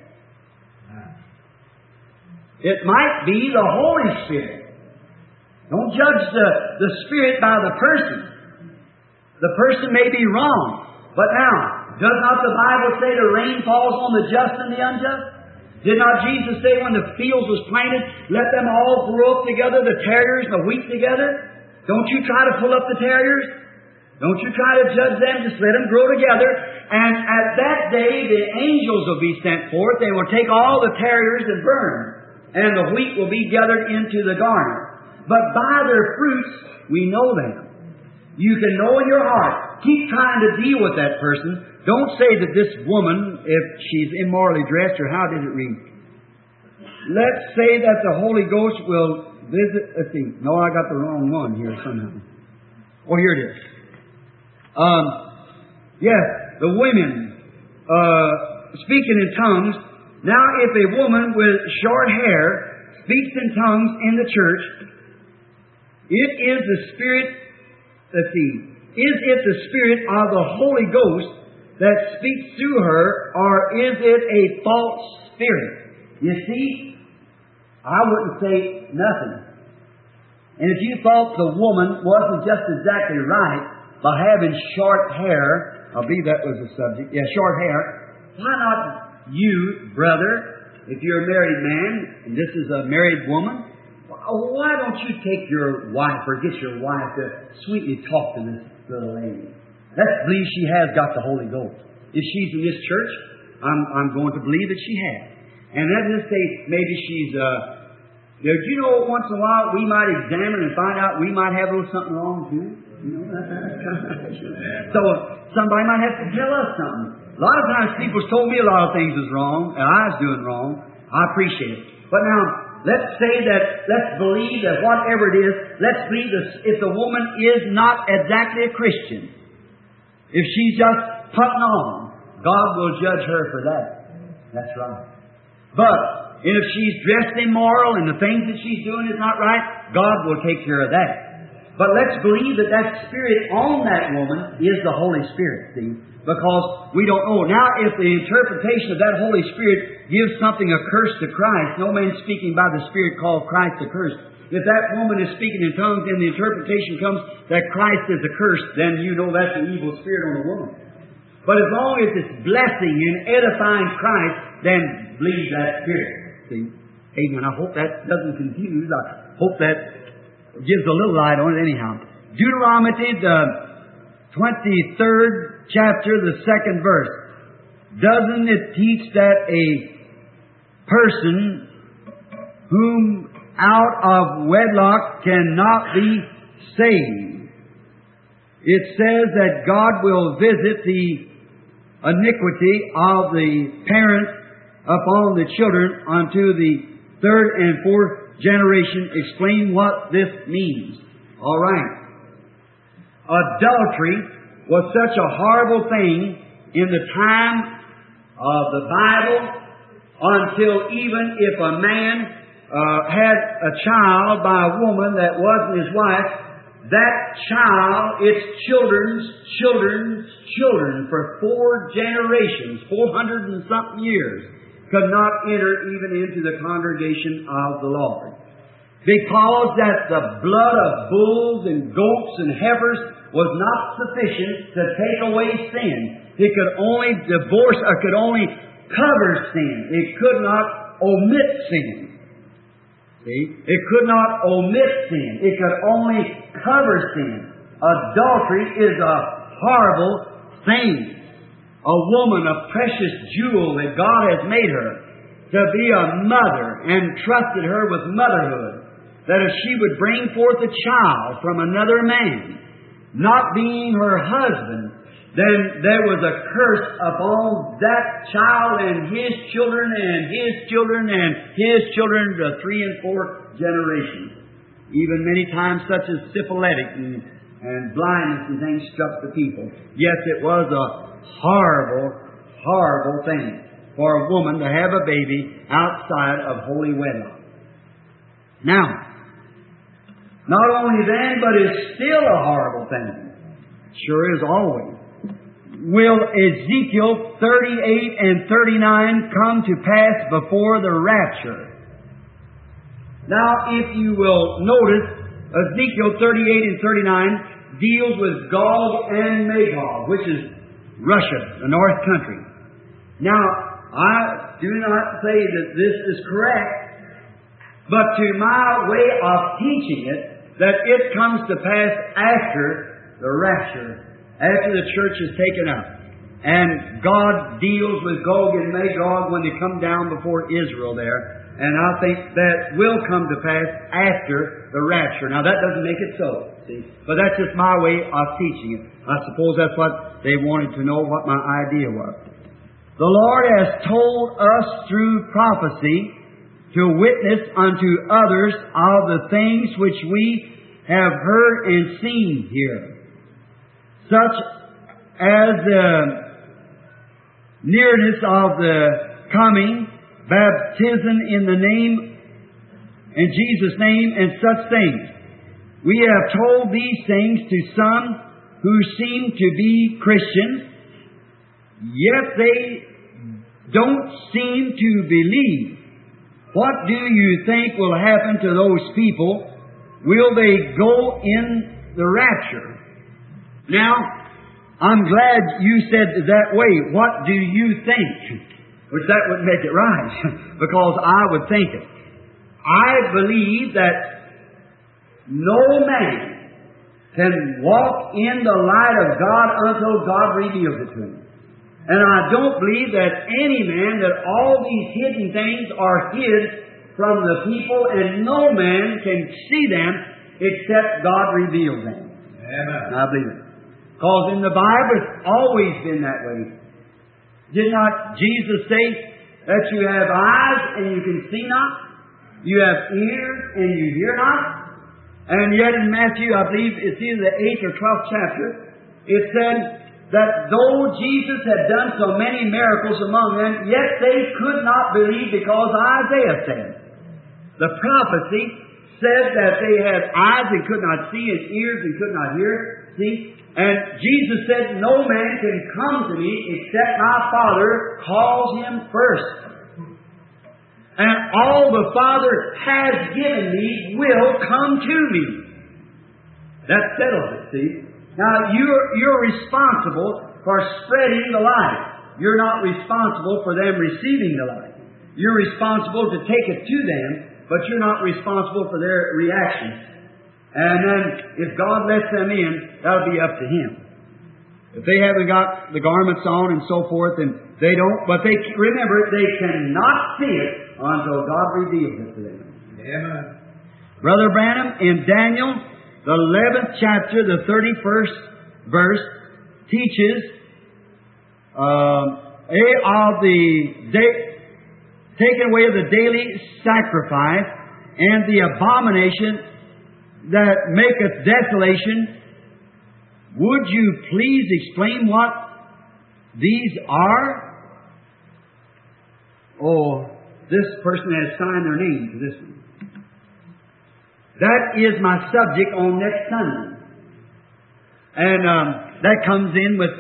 It might be the Holy Spirit. Don't judge the spirit by the person. The person may be wrong, but now, does not the Bible say the rain falls on the just and the unjust? Did not Jesus say when the fields was planted, let them all grow up together, the tares and the wheat together? Don't you try to pull up the tares. Don't you try to judge them. Just let them grow together. And at that day, the angels will be sent forth. They will take all the tares and burn. And the wheat will be gathered into the garner. But by their fruits, we know them. You can know in your heart. Keep trying to deal with that person. Don't say that this woman, if she's immorally dressed, or how did it read? Let's say that the Holy Ghost will visit. Let's see. No, I got the wrong one here somehow. Oh, here it is. Yes, the women speaking in tongues. Now, if a woman with short hair speaks in tongues in the church, it is the Spirit. Let's see. Is it the Spirit of the Holy Ghost that speaks through her, or is it a false spirit? You see, I wouldn't say nothing. And if you thought the woman wasn't just exactly right by having short hair, I believe that was the subject, short hair, why not you, brother, if you're a married man, and this is a married woman, why don't you take your wife or get your wife to sweetly talk to this little lady? Let's believe she has got the Holy Ghost. If she's in this church, I'm going to believe that she has. And let's just say maybe she's, you know, once in a while we might examine and find out we might have a little something wrong too. You know, so somebody might have to tell us something. A lot of times people's told me a lot of things is wrong, and I was doing wrong. I appreciate it. But now, let's say that, let's believe that whatever it is, let's believe that if the woman is not exactly a Christian, if she's just putting on, God will judge her for that. That's right. But if she's dressed immoral and the things that she's doing is not right, God will take care of that. But let's believe that that Spirit on that woman is the Holy Spirit, see? Because we don't know. Now, if the interpretation of that Holy Spirit gives something accursed to Christ, no man speaking by the Spirit called Christ accursed. If that woman is speaking in tongues and the interpretation comes that Christ is accursed, then you know that's an evil spirit on the woman. But as long as it's blessing and edifying Christ, then believe that Spirit. See? Amen. I hope that doesn't confuse. I hope that gives a little light on it anyhow. Deuteronomy, the 23rd chapter, the 2nd verse. Doesn't it teach that a person whom out of wedlock cannot be saved? It says that God will visit the iniquity of the parents upon the children unto the 3rd and 4th generation. Explain what this means. All right. Adultery was such a horrible thing in the time of the Bible until even if a man had a child by a woman that wasn't his wife, that child, its children's children for 4 generations, 400 and something years, could not enter even into the congregation of the Lord. Because that the blood of bulls and goats and heifers was not sufficient to take away sin. It could only divorce, or could only cover sin. It could not omit sin. See? It could not omit sin. It could only cover sin. Adultery is a horrible thing. A woman, a precious jewel that God has made her to be a mother and trusted her with motherhood, that if she would bring forth a child from another man, not being her husband, then there was a curse upon that child and his children and his children and his children to 3 and 4 generations. Even many times such as syphilitic and blindness and things struck the people. Yes, it was a horrible, horrible thing for a woman to have a baby outside of holy wedlock. Now, not only then, but it's still a horrible thing. Sure is always. Will Ezekiel 38 and 39 come to pass before the rapture? Now, if you will notice, Ezekiel 38 and 39 deals with Gog and Magog, which is Russia, the north country. Now, I do not say that this is correct, but to my way of teaching it, that it comes to pass after the rapture, after the church is taken up. And God deals with Gog and Magog when they come down before Israel there. And I think that will come to pass after the rapture. Now that doesn't make it so, see? But that's just my way of teaching it. I suppose that's what they wanted to know, what my idea was. The Lord has told us through prophecy to witness unto others of the things which we have heard and seen here, such as the nearness of the coming, baptism in the name, in Jesus' name, and such things. We have told these things to some who seem to be Christians, yet they don't seem to believe. What do you think will happen to those people? Will they go in the rapture? Now, I'm glad you said it that way. What do you think? Which that would make it right, because I would think it. I believe that no man can walk in the light of God until God reveals it to him. And I don't believe that any man, that all these hidden things are hid from the people, and no man can see them except God reveals them. Amen. I believe it. Because in the Bible, it's always been that way. Did not Jesus say that you have eyes and you can see not? You have ears and you hear not? And yet in Matthew, I believe it's either the 8th or 12th chapter, it said that though Jesus had done so many miracles among them, yet they could not believe, because Isaiah said, the prophecy said that they had eyes and could not see, and ears and could not hear. See? And Jesus said, no man can come to me except my Father calls him first. And all the Father has given me will come to me. That settles it, see? Now, you're responsible for spreading the light. You're not responsible for them receiving the light. You're responsible to take it to them, but you're not responsible for their reactions. And then, if God lets them in, that'll be up to Him. If they haven't got the garments on and so forth, and they don't, but they remember, they cannot see it until God reveals it to them. Amen. Brother Branham, in Daniel, the 11th chapter, the 31st verse, teaches of the taking away of the daily sacrifice and the abomination that maketh desolation. Would you please explain what these are? Oh, this person has signed their name to this one. That is my subject on next Sunday. And that comes in with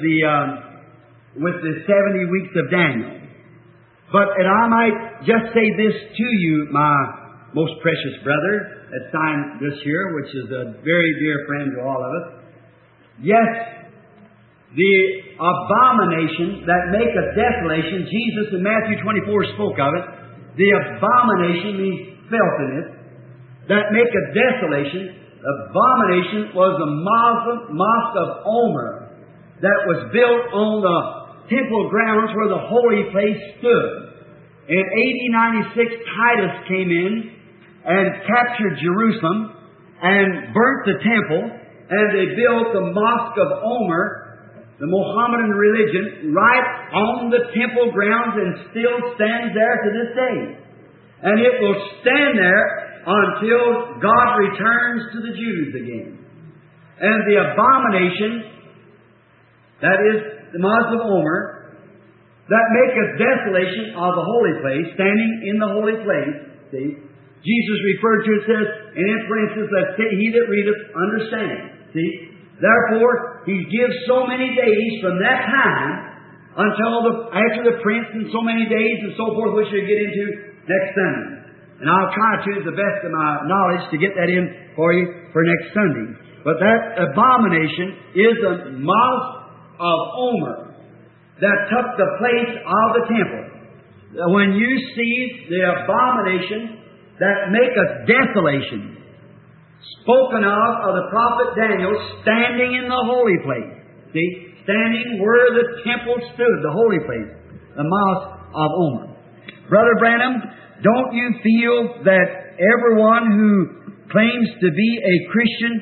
the 70 weeks of Daniel. But and I might just say this to you, my most precious brother that signed this here, which is a very dear friend to all of us. Yes, the abomination that maketh desolation, Jesus in Matthew 24 spoke of it. The abomination means filthiness that maketh desolation. Abomination was the mosque of Omer that was built on the temple grounds where the holy place stood. In AD 96, Titus came in and captured Jerusalem and burnt the temple, and they built the mosque of Omer, the Mohammedan religion, right on the temple grounds, and still stands there to this day. And it will stand there until God returns to the Jews again. And the abomination, that is the mosque of Omer, that maketh desolation of the holy place, standing in the holy place, see, Jesus referred to it, says, and in parenthesis, that he that readeth understand. See? Therefore, He gives so many days from that time until after the prince, and so many days and so forth, which we'll get into next Sunday. And I'll try to the best of my knowledge to get that in for you for next Sunday. But that abomination is a mosque of Omer that took the place of the temple. When you see the abomination that maketh desolation, spoken of the prophet Daniel, standing in the holy place. See? Standing where the temple stood, the holy place, the mosque of Omer. Brother Branham, don't you feel that everyone who claims to be a Christian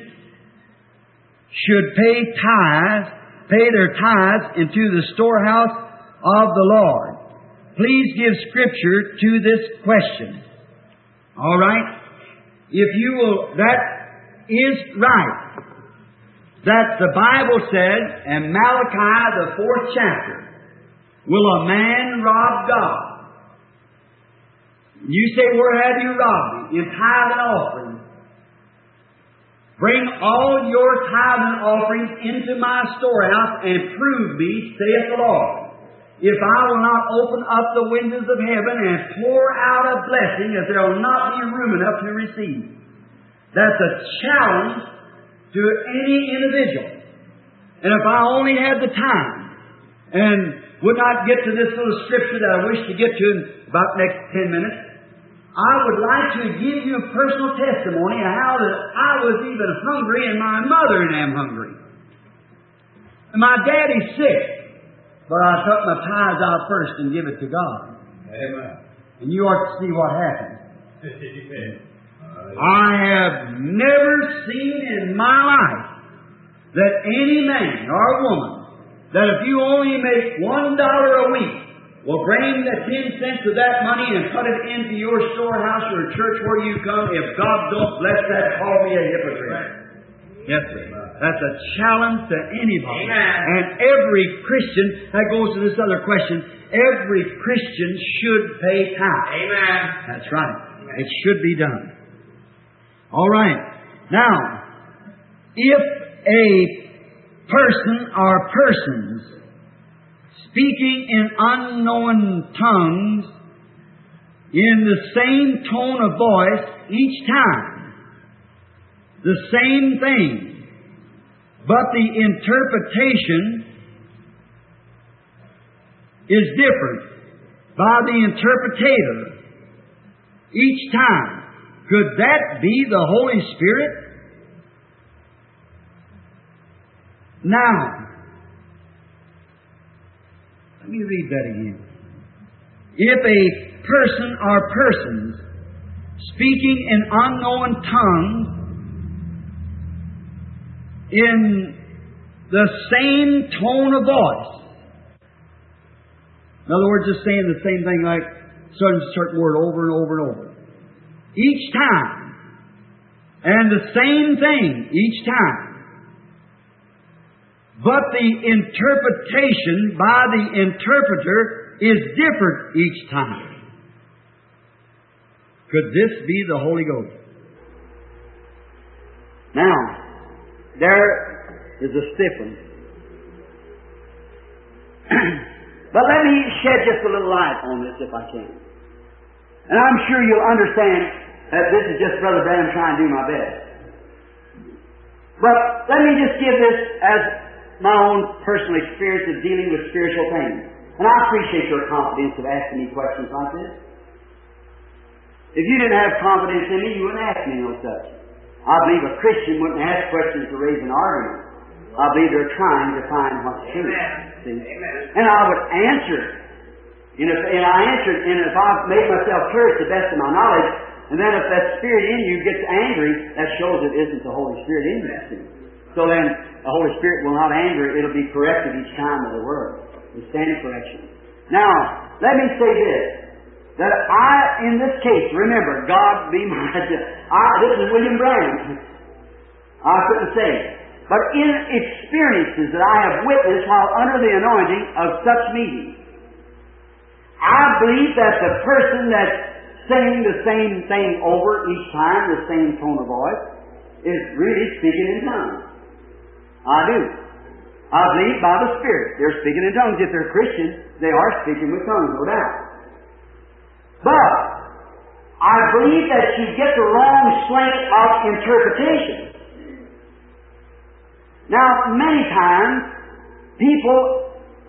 should pay their tithes into the storehouse of the Lord? Please give Scripture to this question. All right? If you will, that is right. That the Bible said in Malachi, the 4th chapter, will a man rob God? You say, where have you robbed me? In tithe and offering. Bring all your tithe and offerings into my storehouse and prove me, saith the Lord. If I will not open up the windows of heaven and pour out a blessing, as there will not be room enough to receive. That's a challenge to any individual. And if I only had the time, and would not get to this little scripture that I wish to get to in about the next 10 minutes, I would like to give you a personal testimony of how that I was even hungry and my mother and am hungry. And my daddy's sick, but I took my tithes out first and give it to God. Amen. And you ought to see what happened. Amen. I have never seen in my life that any man or woman, that if you only make $1 a week, will bring the 10 cents of that money and put it into your storehouse or church where you come. If God don't bless that, call me a hypocrite. Yes, sir. That's a challenge to anybody. Amen. And every Christian, that goes to this other question, every Christian should pay tithe. Amen. That's right. It should be done. All right. Now, if a person or persons speaking in unknown tongues in the same tone of voice each time, the same thing, but the interpretation is different by the interpretator each time. Could that be the Holy Spirit? Now, let me read that again. If a person or persons speaking in unknown tongues in the same tone of voice, in other words, just saying the same thing like certain word over and over and over, each time, and the same thing each time, but the interpretation by the interpreter is different each time. Could this be the Holy Ghost? Now, there is a stiff one. But let me shed just a little light on this if I can. And I'm sure you'll understand that this is just Brother Branham trying to do my best. But let me just give this as my own personal experience of dealing with spiritual things. And I appreciate your confidence of asking me questions like this. If you didn't have confidence in me, you wouldn't ask me no such. I believe a Christian wouldn't ask questions to raise an argument. I believe they're trying to find what's true. And I would answer. And if I've made myself clear to the best of my knowledge, and then if that spirit in you gets angry, that shows it isn't the Holy Spirit in you. So then, the Holy Spirit will not anger, it'll be corrected each time with the Word. The standing correction. Now, let me say this. That in this case, remember, God be my judge. This is William Branham. I couldn't say. But in experiences that I have witnessed while under the anointing of such meetings, I believe that the person that's saying the same thing over each time, the same tone of voice, is really speaking in tongues. I do. I believe by the Spirit they're speaking in tongues. If they're Christians, they are speaking with tongues, no doubt. But I believe that you get the wrong slant of interpretation. Now, many times, people,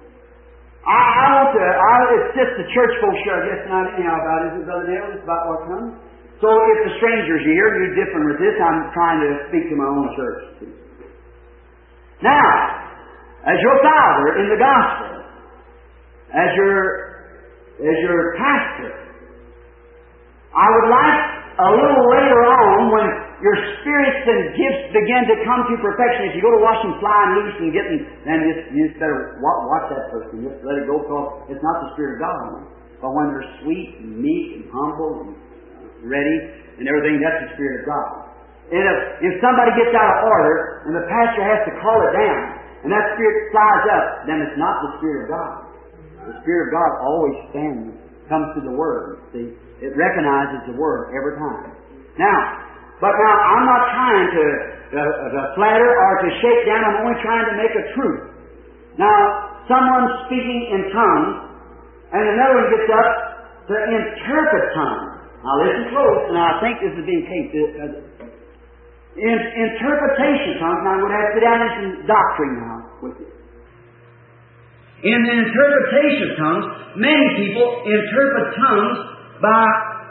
it's just the church folks here, I guess not anyhow about it, isn't it, Brother Dale? It's about what comes. So if the stranger's here, you're different with this, I'm trying to speak to my own church. Now, as your father in the gospel, as your pastor, I would like a little later on when your spirits and gifts begin to come to perfection, if you go to wash them flying loose and getting, then you just better watch that person. Just let it go, because it's not the Spirit of God. But when they're sweet and meek and humble and ready and everything, that's the Spirit of God. And if somebody gets out of order and the pastor has to call it down, and that spirit flies up, then it's not the Spirit of God. The Spirit of God always comes to the Word. See, it recognizes the Word every time. Now, I'm not trying to flatter or to shake down. I'm only trying to make a truth. Now, someone's speaking in tongues, and another one gets up to interpret tongues. Now, listen close, and I think this is being taped. In interpretation tongues, now I'm going to have to sit down in some doctrine now with you. In the interpretation tongues, many people interpret tongues by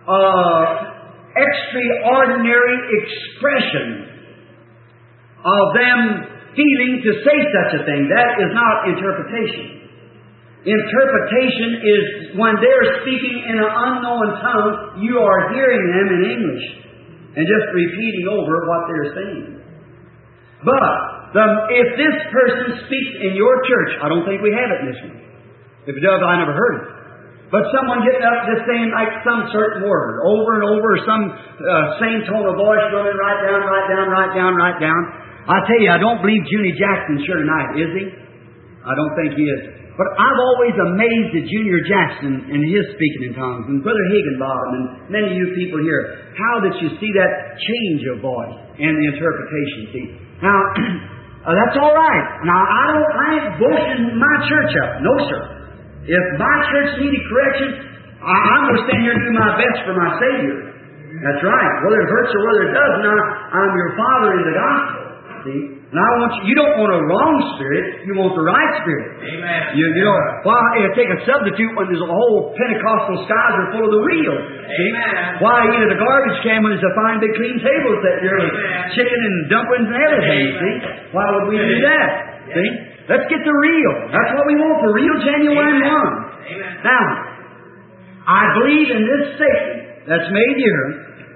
extraordinary expression of them feeling to say such a thing. That is not interpretation. Interpretation is when they're speaking in an unknown tongue, you are hearing them in English and just repeating over what they're saying. But if this person speaks in your church, I don't think we have it in this one. If it does, I never heard it. But someone getting up just saying like some certain word over and over, some same tone of voice running right down, right down, right down, right down. I tell you, I don't believe Junior Jackson's here tonight, is he? I don't think he is. But I've always amazed at Junior Jackson and his speaking in tongues, and Brother Higginbottom, and many of you people here. How that you see that change of voice and the interpretation. See, now that's all right. Now I ain't boasting my church up. No, sir. If my church needed correction, I'm going to stand here and do my best for my Savior. That's right. Whether it hurts or whether it doesn't, I'm your Father in the gospel. See? And I want you don't want a wrong spirit, you want the right spirit. Amen. You know, why take a substitute when there's a whole Pentecostal skies are full of the real? See? Amen. Why eat at a garbage can when there's a fine big clean table set here with chicken and dumplings and everything? See? Why would we do that? See? Let's get the real. That's what we want, the real, genuine one. Amen. Now, I believe in this statement that's made here,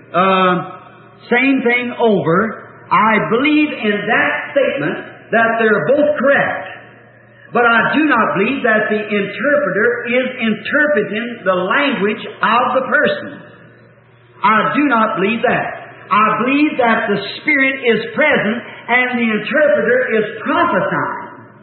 same thing over. I believe in that statement that they're both correct. But I do not believe that the interpreter is interpreting the language of the person. I do not believe that. I believe that the Spirit is present and the interpreter is prophesying.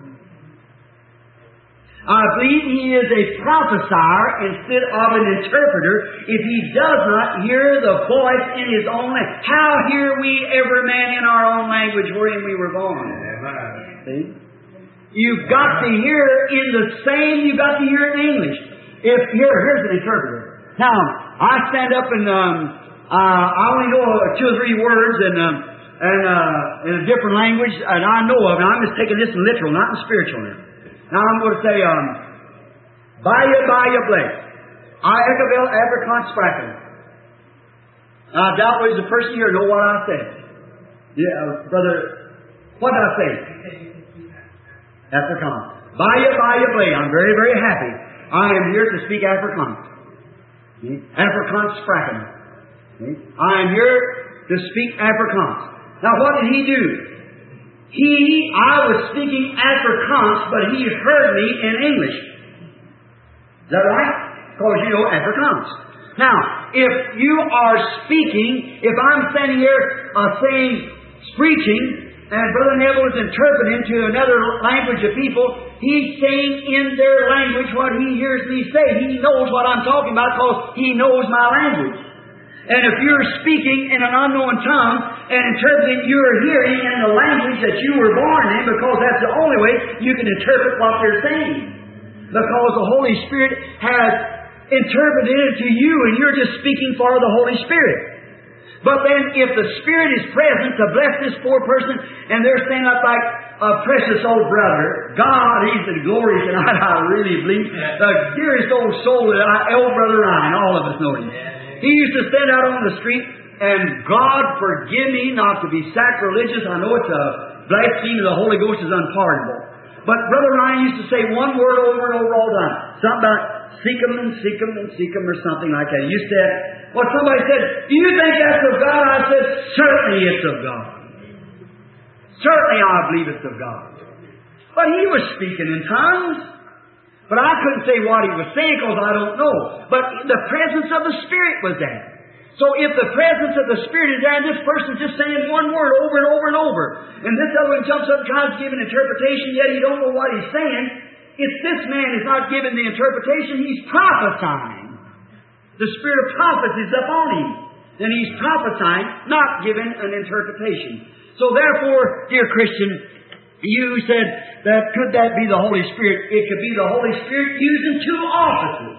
I believe he is a prophesier instead of an interpreter if he does not hear the voice in his own language. How hear we every man in our own language wherein we were born? See? You've got to hear in the same, you've got to hear it in English. Here's an interpreter. Now, I stand up and I only know 2 or 3 words and in a different language, and I know of it. I'm just taking this in literal, not in spiritual now. Now I'm going to say, Baya Blake. I Ekavel Abercon Spracken. I doubt there's a person here know what I said. Yeah, brother, what did I say? Afrikaans. Baya Blake. I'm very, very happy. I am here to speak Afrikaans. Afrikaans Spracken. I am here to speak Afrikaans. Now what did he do? I was speaking Afrikaans, but he heard me in English. Is that right? Because you know Afrikaans. Now, if you are speaking, if I'm standing here preaching, and Brother Neville is interpreting to another language of people, he's saying in their language what he hears me say. He knows what I'm talking about because he knows my language. And if you're speaking in an unknown tongue and interpreting, you're hearing in the language that you were born in, because that's the only way you can interpret what they're saying. Because the Holy Spirit has interpreted it to you, and you're just speaking for the Holy Spirit. But then if the Spirit is present to bless this poor person, and they're standing up like a precious old brother, God, He's the glory tonight, I really believe, the dearest old soul, old Brother Ryan, all of us know him. He used to stand out on the street, and God forgive me not to be sacrilegious. I know it's a blasphemy of the Holy Ghost is unpardonable. But Brother Ryan used to say one word over and over all the time. Something about seek 'em and seek 'em and seek 'em or something like that. He said, well, somebody said, do you think that's of God? I said, certainly it's of God. Certainly I believe it's of God. But he was speaking in tongues. But I couldn't say what he was saying because I don't know. But the presence of the Spirit was there. So if the presence of the Spirit is there, and this person's just saying one word over and over and over, and this other one jumps up and tries to give an interpretation, yet he don't know what he's saying, if this man is not giving the interpretation, he's prophesying. The Spirit of prophecy is upon him. And he's prophesying, not giving an interpretation. So therefore, dear Christian, you said that could that be the Holy Spirit? It could be the Holy Spirit using 2 offices.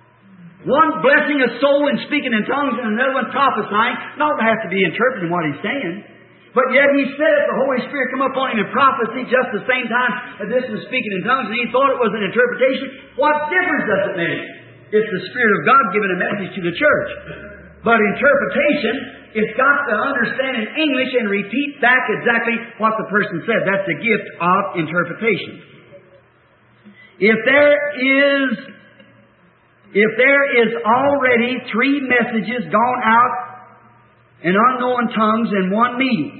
One blessing a soul and speaking in tongues, and another one prophesying. Not have to be interpreting what he's saying. But yet he said if the Holy Spirit come upon him in prophecy just the same time as this was speaking in tongues, and he thought it was an interpretation, what difference does it make? It's the Spirit of God giving a message to the church. But interpretation, it's got to understand in English and repeat back exactly what the person said. That's the gift of interpretation. If there is already 3 messages gone out in unknown tongues in one meeting,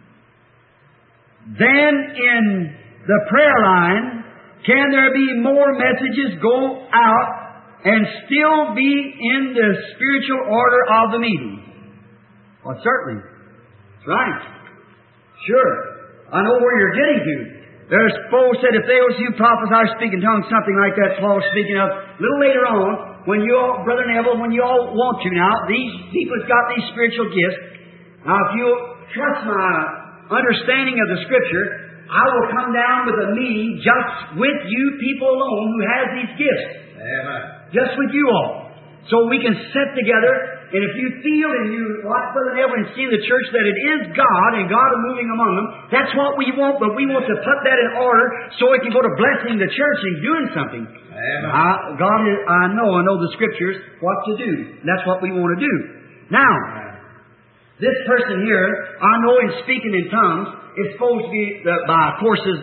then in the prayer line, can there be more messages go out and still be in the spiritual order of the meeting? Well, certainly. That's right. Sure. I know where you're getting to. There's Paul said, if those who prophesy speak in tongues, something like that Paul's speaking of. A little later on, when you all, Brother Neville, when you all want to now, these people have got these spiritual gifts. Now, if you trust my understanding of the Scripture, I will come down with a meeting just with you people alone who has these gifts. Amen. Just with you all. So we can sit together, and if you feel and you watch Brother Neville and see the church that it is God and God is moving among them, that's what we want, but we want to put that in order so it can go to blessing the church and doing something. Amen. I know the Scriptures what to do. That's what we want to do. Now, this person here, I know in speaking in tongues, is supposed to be by courses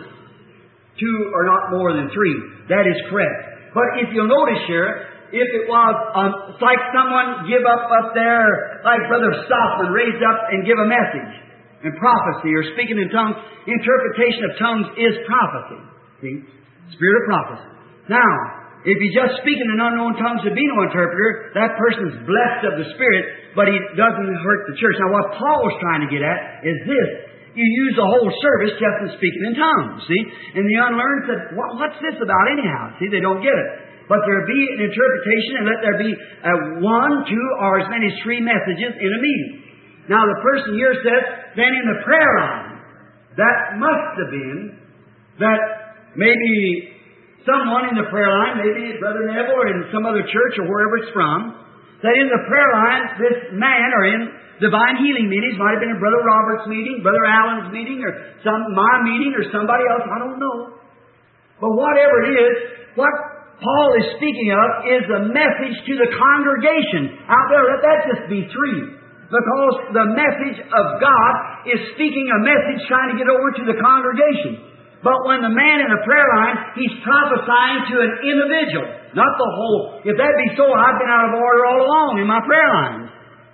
2 or not more than 3. That is correct. But if you'll notice here, if it was it's like someone give up there, like Brother Stockman raised up and give a message in prophecy or speaking in tongues, interpretation of tongues is prophecy. See? Spirit of prophecy. Now, if he's just speaking in unknown tongues, there be no interpreter, that person's blessed of the Spirit, but he doesn't hurt the church. Now, what Paul was trying to get at is this. You use the whole service just in speaking in tongues, see? And the unlearned said, what's this about anyhow? See, they don't get it. But there be an interpretation, and let there be 1, 2, or as many as 3 messages in a meeting. Now, the person here says, then in the prayer line, that must have been that maybe someone in the prayer line, maybe Brother Neville or in some other church or wherever it's from, that in the prayer line, this man, or in divine healing meetings, might have been in Brother Robert's meeting, Brother Allen's meeting, or my meeting, or somebody else, I don't know. But whatever it is, what Paul is speaking of is a message to the congregation out there. Let that just be 3. Because the message of God is speaking a message trying to get over to the congregation. But when the man in the prayer line, he's prophesying to an individual, not the whole. If that be so, I've been out of order all along in my prayer lines.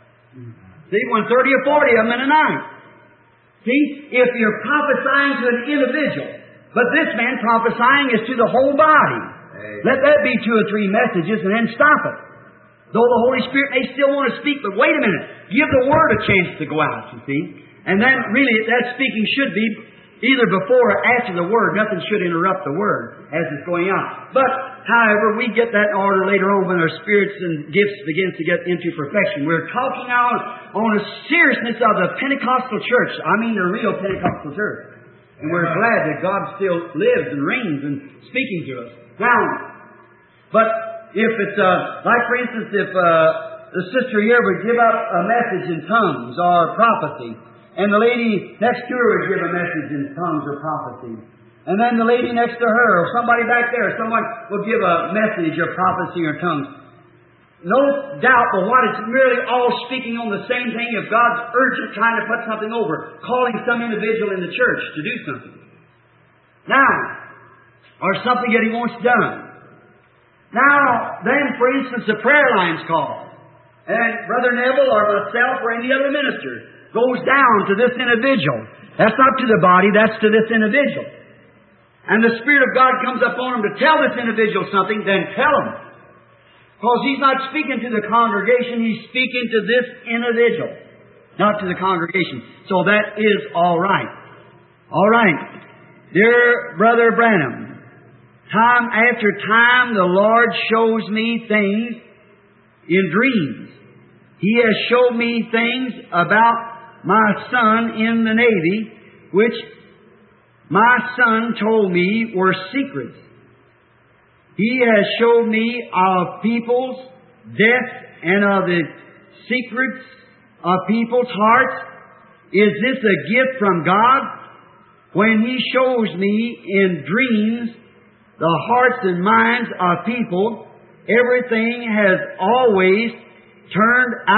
See, when 30 or 40 of them in a night. See, if you're prophesying to an individual, but this man prophesying is to the whole body. Let that be 2 or 3 messages and then stop it. Though the Holy Spirit may still want to speak, but wait a minute. Give the Word a chance to go out, you see. And then really that speaking should be either before or after the Word. Nothing should interrupt the Word as it's going out. But, however, we get that in order later on when our spirits and gifts begins to get into perfection. We're talking now on the seriousness of the Pentecostal church. I mean the real Pentecostal church. And we're glad that God still lives and reigns and speaking to us. Now, but if it's, like for instance, if the sister here would give up a message in tongues or prophecy, and the lady next to her would give a message in tongues or prophecy, and then the lady next to her, or somebody back there, someone would give a message or prophecy or tongues. No doubt but what it's merely all speaking on the same thing if God's urgent trying to put something over, calling some individual in the church to do something. Now, or something that He wants done. Now, then, for instance, the prayer line's called. And Brother Neville or myself or any other minister goes down to this individual. That's not to the body, that's to this individual. And the Spirit of God comes upon him to tell this individual something, then tell him. Because he's not speaking to the congregation, he's speaking to this individual, not to the congregation. So that is all right. All right. Dear Brother Branham, time after time the Lord shows me things in dreams. He has showed me things about my son in the Navy, which my son told me were secrets. He has showed me of people's death and of the secrets of people's hearts. Is this a gift from God? When He shows me in dreams the hearts and minds of people, everything has always turned out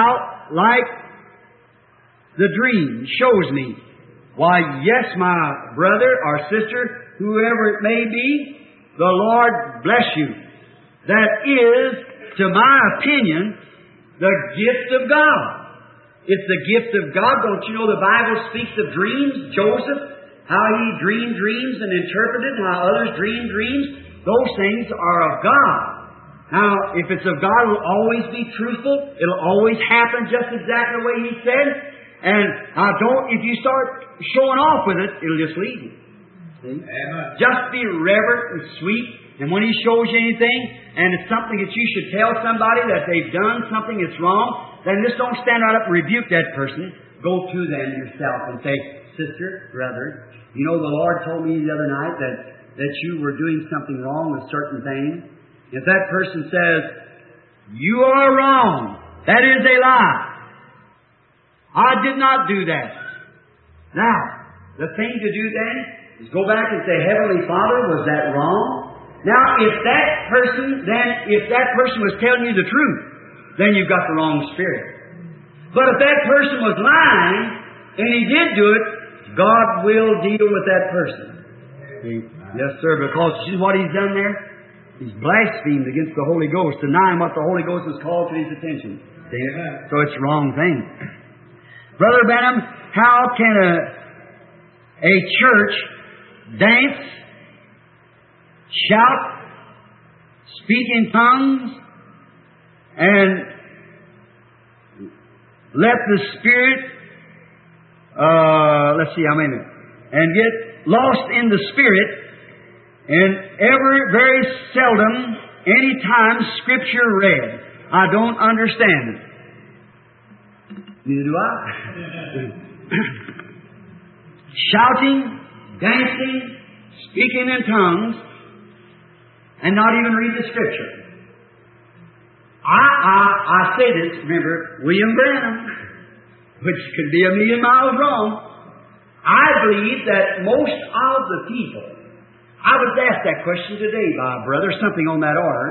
like the dream shows me, why, yes, my brother or sister, whoever it may be, the Lord bless you. That is, to my opinion, the gift of God. It's the gift of God. Don't you know the Bible speaks of dreams? Joseph, how he dreamed dreams and interpreted, how others dreamed dreams. Those things are of God. Now, if it's of God, it'll always be truthful. It'll always happen just exactly the way He said. And if you start showing off with it, it'll just leave you. See? Just be reverent and sweet. And when He shows you anything, and it's something that you should tell somebody that they've done something that's wrong, then just don't stand right up and rebuke that person. Go to them yourself and say, sister, brother, you know the Lord told me the other night that you were doing something wrong with certain things. If that person says, you are wrong, that is a lie. I did not do that. Now, the thing to do then is go back and say, Heavenly Father, was that wrong? Now, if that person was telling you the truth, then you've got the wrong spirit. But if that person was lying, and he did do it, God will deal with that person. See? Yes, sir, because see what he's done there? He's blasphemed against the Holy Ghost, denying what the Holy Ghost has called to his attention. See? So it's the wrong thing. Brother Branham, how can a church dance, shout, speak in tongues, and let the Spirit, and get lost in the Spirit, and very seldom, any time Scripture read? I don't understand it. Neither do I. Shouting, dancing, speaking in tongues, and not even read the Scripture. I say this, remember, William Branham, which could be a million miles wrong. I believe that most of the people, I was asked that question today by a brother, something on that order,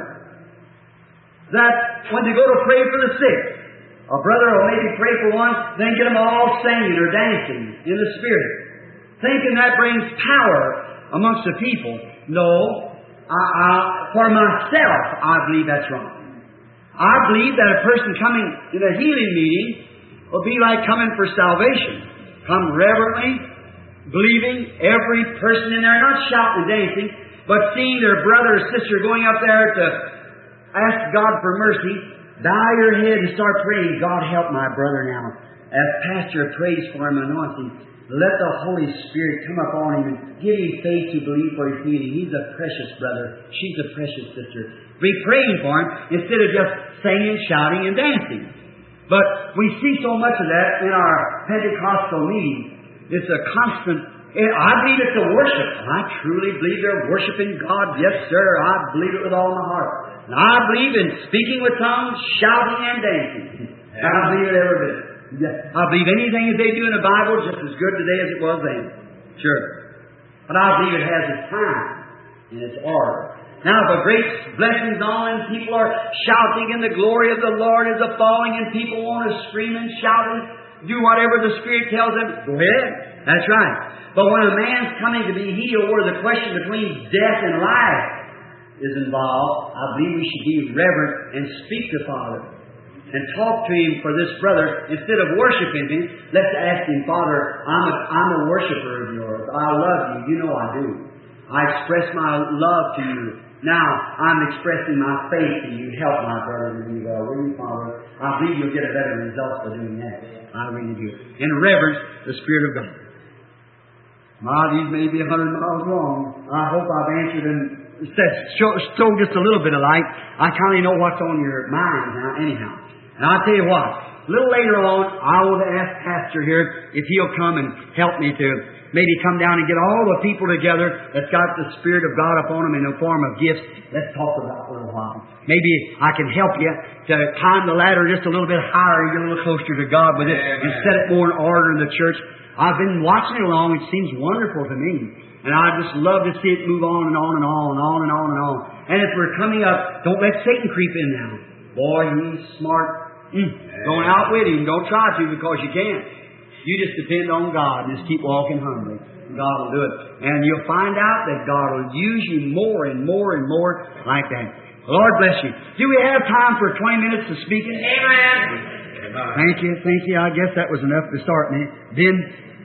that when they go to pray for the sick, a brother will maybe pray for one, then get them all singing or dancing in the Spirit, thinking that brings power amongst the people. No, for myself, I believe that's wrong. I believe that a person coming in a healing meeting will be like coming for salvation. Come reverently, believing, every person in there, not shouting and dancing, but seeing their brother or sister going up there to ask God for mercy, bow your head and start praying, God help my brother now. As pastor prays for him, anointing, let the Holy Spirit come upon him and give him faith to believe for his healing. He's a precious brother. She's a precious sister. Be praying for him instead of just singing, shouting, and dancing. But we see so much of that in our Pentecostal meetings. It's a constant, I believe it's a worship. I truly believe they're worshiping God. Yes, sir, I believe it with all my heart. And I believe in speaking with tongues, shouting, and dancing. I believe it every bit. I believe anything that they do in the Bible is just as good today as it was then. Sure. But I believe it has its time and its order. Now, if a great blessing's on and people are shouting and the glory of the Lord is a-falling and people want to scream and shout and do whatever the Spirit tells them, go ahead. That's right. But when a man's coming to be healed where the question between death and life is involved, I believe we should be reverent and speak to Father and talk to Him for this brother. Instead of worshiping Him, let's ask Him, Father, I'm a worshiper of yours. I love you. You know I do. I express my love to you. Now, I'm expressing my faith to you. Help my brother to be well. Will you, Father? I believe you'll get a better result for doing that. I really do. And reverence the Spirit of God. These may be 100 miles long. I hope I've answered and showed just a little bit of light. I kind of know what's on your mind now, anyhow. And I'll tell you what. A little later on, I will ask Pastor here if he'll come and help me to maybe come down and get all the people together that's got the Spirit of God upon them in the form of gifts. Let's talk about it for a little while. Maybe I can help you to climb the ladder just a little bit higher and get a little closer to God with it and set it more in order in the church. I've been watching it along. It seems wonderful to me. And I just love to see it move on and on and on and on and on and on. And if we're coming up, don't let Satan creep in now. Boy, he's smart. Don't outwit Him. Don't try to because you can't. You just depend on God and just keep walking humbly. God will do it. And you'll find out that God will use you more and more and more like that. Lord bless you. Do we have time for 20 minutes of speaking? Amen. Thank you. Thank you. I guess that was enough to start me. Then...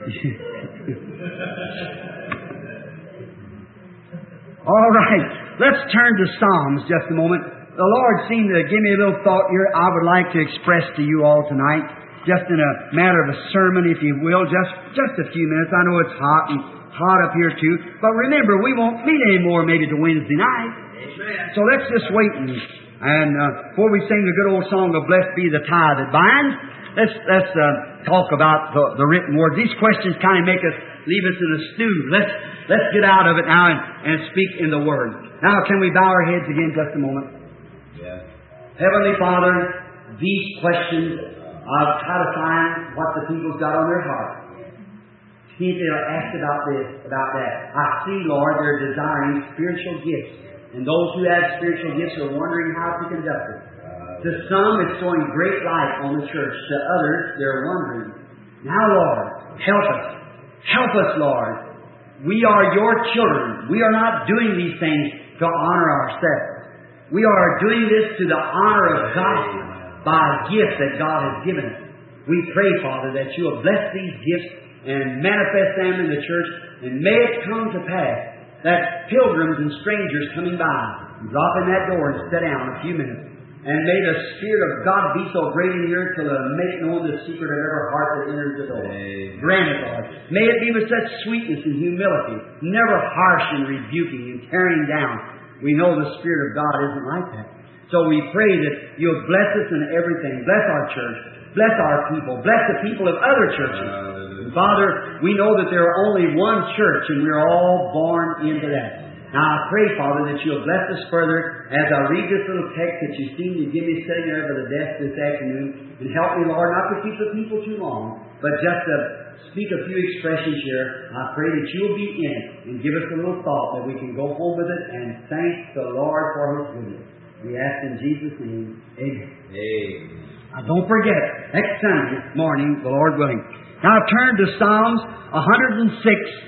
All right. Let's turn to Psalms just a moment. The Lord seemed to give me a little thought here I would like to express to you all tonight, just in a matter of a sermon, if you will, just a few minutes. I know it's hot and hot up here too, but remember, we won't meet anymore maybe till Wednesday night. Amen. So let's just wait and before we sing the good old song of "Blessed Be the Tie That Binds," let's talk about the written word. These questions kind of make us leave us in a stew. Let's get out of it now and speak in the Word. Now, can we bow our heads again just a moment? Yes. Heavenly Father, these questions, I'll try to find what the people's got on their heart. See if they'll ask about this, about that. I see, Lord, they're desiring spiritual gifts. And those who have spiritual gifts are wondering how to conduct it. To some, it's throwing great light on the church. To others, they're wondering. Now, Lord, help us. Help us, Lord. We are your children. We are not doing these things to honor ourselves. We are doing this to the honor of God by a gift that God has given us. We pray, Father, that you will bless these gifts and manifest them in the church, and may it come to pass that pilgrims and strangers coming by drop in that door and sit down a few minutes. And may the Spirit of God be so great in here till it make known the secret of every heart that enters the door. Grant it, Lord. May it be with such sweetness and humility, never harsh and rebuking and tearing down. We know the Spirit of God isn't like that. So we pray that you'll bless us in everything. Bless our church. Bless our people. Bless the people of other churches. And Father, we know that there are only one church and we're all born into that. Now I pray, Father, that you'll bless us further as I read this little text that you seem to give me sitting there by the desk this afternoon. And help me, Lord, not to keep the people too long, but just to speak a few expressions here. I pray that you'll be in it and give us a little thought that we can go home with it and thank the Lord for His goodness. We ask in Jesus' name. Amen. Amen. Now don't forget, next Sunday morning, the Lord willing. Now turn to Psalms 106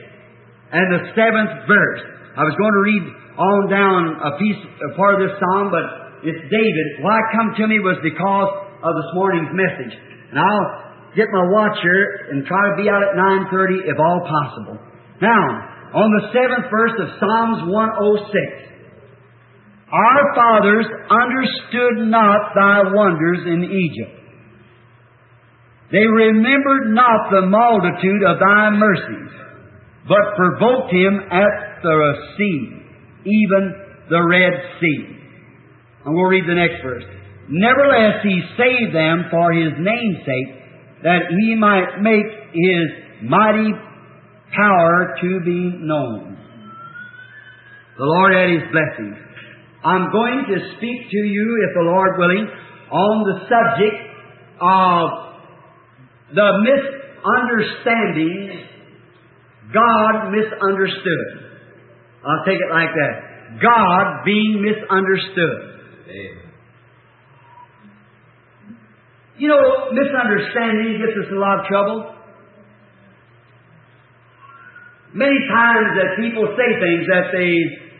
and the 7th verse. I was going to read on down a part of this psalm, but it's David. Why it come to me was because of this morning's message. And I'll get my watch here and try to be out at 9:30 if all possible. Now, on the 7th verse of Psalms 106, our fathers understood not thy wonders in Egypt. They remembered not the multitude of thy mercies, but provoked him at the sea, even the Red Sea. And we'll read the next verse. Nevertheless, he saved them for his name's sake, that he might make his mighty power to be known. The Lord had his blessings. I'm going to speak to you, if the Lord willing, on the subject of the misunderstanding God misunderstood. I'll take it like that. God being misunderstood. Amen. You know, misunderstanding gets us in a lot of trouble. Many times that people say things that they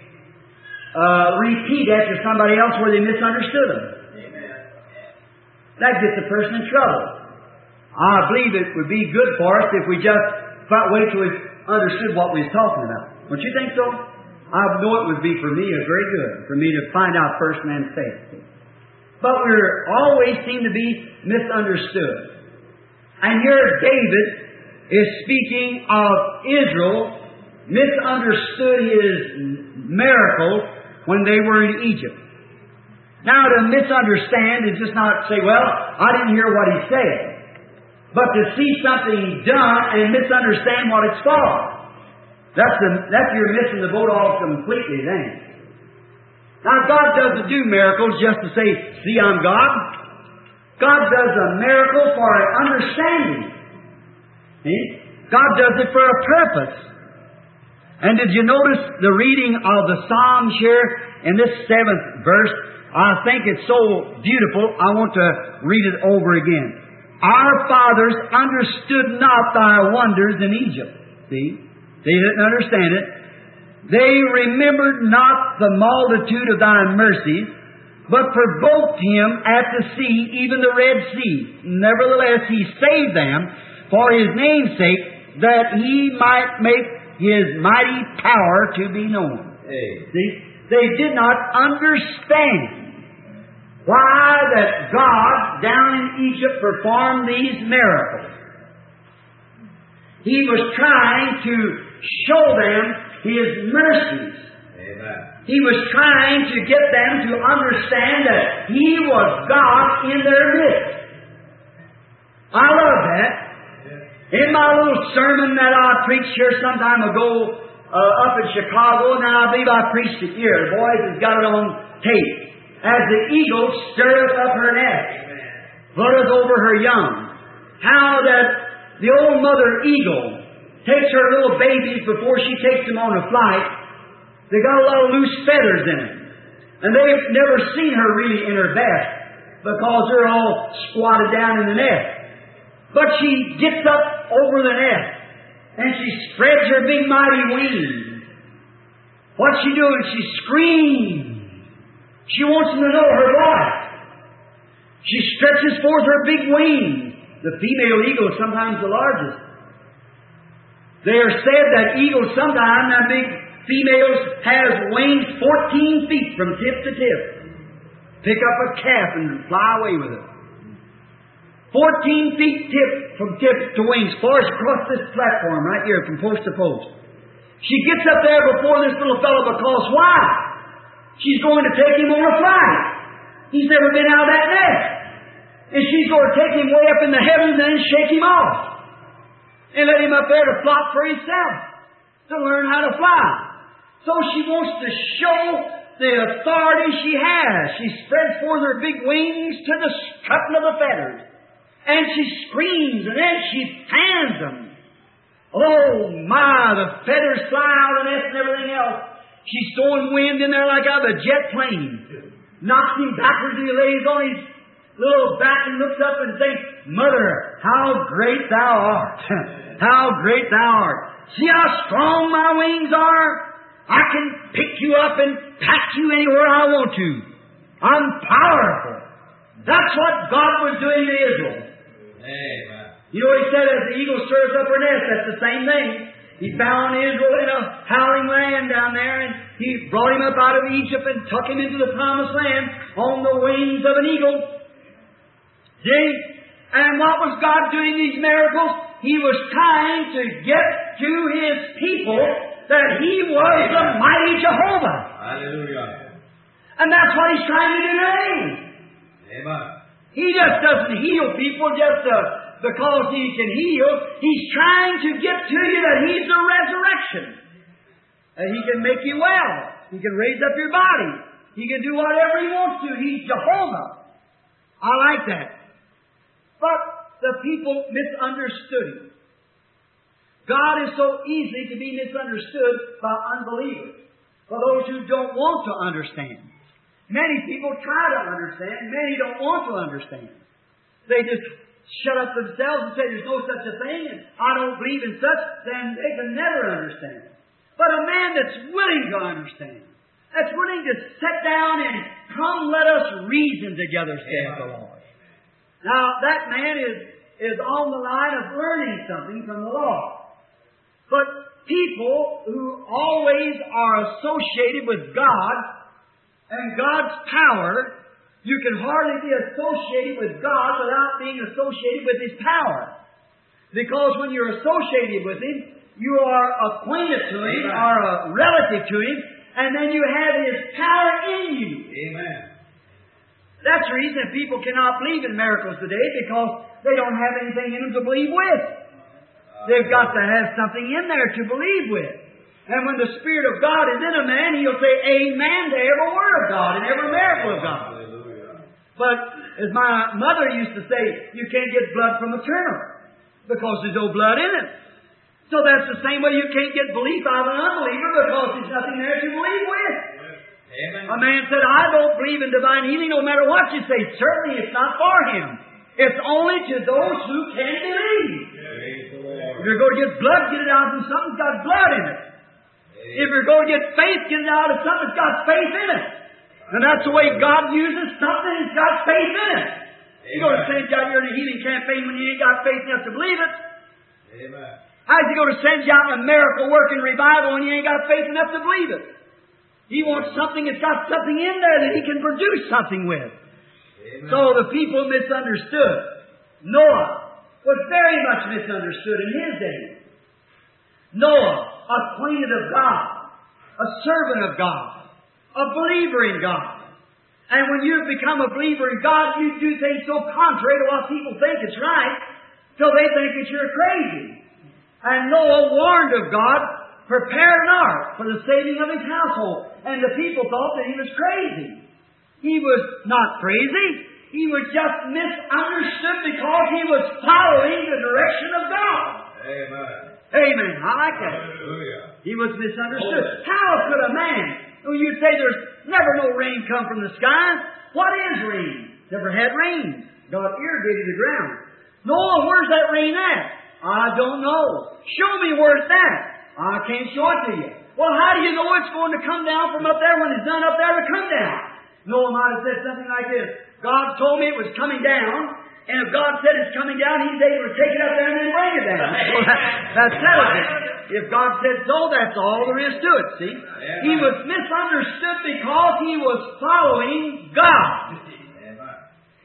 repeat after somebody else where they misunderstood them. Amen. That gets a person in trouble. I believe it would be good for us if we just wait till we understood what we was talking about. Don't you think so? I know it would be for me very good for me to find out first and then say it. But we always seem to be misunderstood. And here David is speaking of Israel misunderstood his miracles when they were in Egypt. Now to misunderstand is just not say, well, I didn't hear what he said. But to see something done and misunderstand what it's for. That's you're missing the boat all completely then. Now God doesn't do miracles just to say, see, I'm God. God does a miracle for an understanding. See? God does it for a purpose. And did you notice the reading of the Psalms here in this 7th verse? I think it's so beautiful, I want to read it over again. Our fathers understood not thy wonders in Egypt. See? They didn't understand it. They remembered not the multitude of thy mercies, but provoked him at the sea, even the Red Sea. Nevertheless, he saved them for his name's sake, that he might make his mighty power to be known. See? They did not understand why that God down in Egypt performed these miracles. He was trying to show them His mercies. Amen. He was trying to get them to understand that He was God in their midst. I love that. In my little sermon that I preached here some time ago up in Chicago, and I believe I preached it here. The boys has got it on tape. As the eagle stirreth up her nest, flutters over her young. How that the old mother eagle takes her little babies before she takes them on a flight. They got a lot of loose feathers in them. And they've never seen her really in her best because they're all squatted down in the nest. But she gets up over the nest and she spreads her big mighty wings. What's she doing? She screams. She wants them to know her voice. She stretches forth her big wings. The female eagle is sometimes the largest. They are said that eagles sometimes, that big females, has wings 14 feet from tip to tip. Pick up a calf and fly away with it. 14 feet from tip to wings, flies across this platform right here from post to post. She gets up there before this little fellow because why? She's going to take him on a flight. He's never been out of that nest. And she's going to take him way up in the heavens and then shake him off. And let him up there to flop for himself. To learn how to fly. So she wants to show the authority she has. She spreads forth her big wings to the strutting of the feathers. And she screams and then she fans them. Oh my, the feathers fly out of the nest and everything else. She's throwing wind in there like out of a jet plane. Knocks him backwards and he lays on his little back and looks up and thinks, Mother, how great thou art. How great thou art. See how strong my wings are? I can pick you up and pack you anywhere I want to. I'm powerful. That's what God was doing to Israel. Amen. You know, He said, as the eagle stirs up her nest, that's the same thing. He found Israel in a howling land down there, and He brought him up out of Egypt and took him into the promised land on the wings of an eagle. See? And what was God doing these miracles? He was trying to get to His people that He was the mighty Jehovah. Hallelujah. And that's what He's trying to do today. Amen. He just doesn't heal people just because He can heal. He's trying to get to you that He's the resurrection. That He can make you well. He can raise up your body. He can do whatever He wants to. He's Jehovah. I like that. But the people misunderstood Him. God is so easy to be misunderstood by unbelievers. For those who don't want to understand. Many people try to understand. Many don't want to understand. They just shut up themselves and say there's no such a thing and I don't believe in such, then they can never understand. But a man that's willing to understand, that's willing to sit down and come let us reason together, saith the Lord. Now, that man is on the line of learning something from the Lord. But people who always are associated with God and God's power, you can hardly be associated with God without being associated with His power. Because when you're associated with Him, you are acquainted to Him, are a relative to Him, and then you have His power in you. Amen. That's the reason that people cannot believe in miracles today, because they don't have anything in them to believe with. They've got to have something in there to believe with. And when the Spirit of God is in a man, he'll say amen to every word of God and every miracle of God. But as my mother used to say, you can't get blood from a turnip because there's no blood in it. So that's the same way you can't get belief out of an unbeliever because there's nothing there to believe with. Amen. A man said, I don't believe in divine healing no matter what you say. Certainly it's not for him. It's only to those who can believe. Praise the If Lord. you're going to get blood, get it out from something that's got blood in it. If you're going to get faith, get it out of something that's got faith in it. And that's the way God uses something that's got faith in it. You're going to send you out here in a healing campaign when you ain't got faith enough to believe it. Amen. How's He going to send you out in a miracle working revival when you ain't got faith enough to believe it? He wants something that's got something in there that He can produce something with. Amen. So the people misunderstood. Noah was very much misunderstood in his day. Noah, acquainted of God, a servant of God, a believer in God. And when you become a believer in God, you do things so contrary to what people think is right, till they think that you're crazy. And Noah warned of God, prepared an ark for the saving of his household. And the people thought that he was crazy. He was not crazy. He was just misunderstood because he was following the direction of God. Amen. Amen. I like that. Hallelujah. He was misunderstood. How could a man, when you say there's never no rain come from the sky, what is rain? Never had rain. God irrigated the ground. Noah, where's that rain at? I don't know. Show me where it's at. I can't show it to you. Well, how do you know it's going to come down from up there when it's done up there to come down? Noah might have said something like this. God told me it was coming down, and if God said it's coming down, He's able to take it up there and then bring it down. Well, that settles it. If God said so, that's all there is to it, see? He was misunderstood because he was following God. Amen.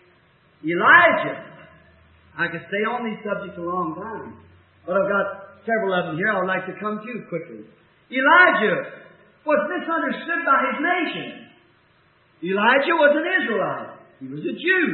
Elijah. I could stay on these subjects a long time, but I've got several of them here I would like to come to quickly. Elijah was misunderstood by his nation. Elijah was an Israelite. He was a Jew.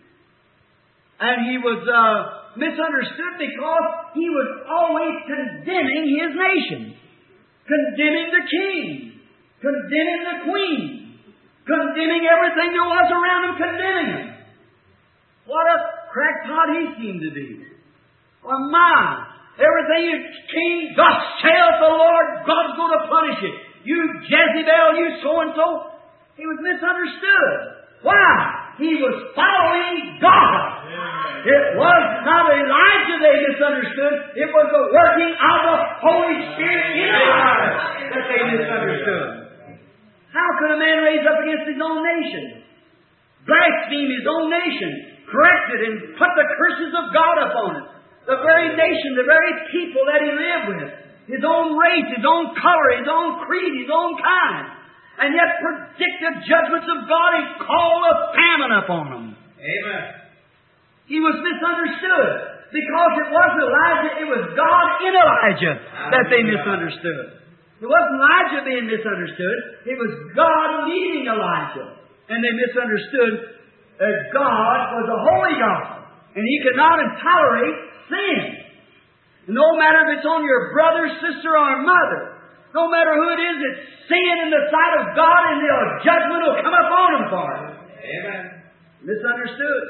And he was misunderstood because he was always condemning his nation, condemning the king, condemning the queen, condemning everything there was around him, condemning him. What a crackpot he seemed to be. Well, my, everything you king, thus saith the Lord, God's going to punish it. You Jezebel, you so-and-so. He was misunderstood. Why? He was following God. It was not Elijah they misunderstood. It was the working of the Holy Spirit in Elijah that they misunderstood. How could a man raise up against his own nation? Blaspheme his own nation, correct it, and put the curses of God upon it. The very nation, the very people that he lived with. His own race, his own color, his own creed, his own kind. And yet predict the judgments of God and call a famine upon them. Amen. He was misunderstood. Because it wasn't Elijah, it was God in Elijah that they misunderstood. It wasn't Elijah being misunderstood. It was God leading Elijah. And they misunderstood that God was a holy God. And He could not tolerate sin. No matter if it's on your brother, sister, or mother. No matter who it is, it's sin in the sight of God, and the judgment will come upon them for it. Amen. Misunderstood.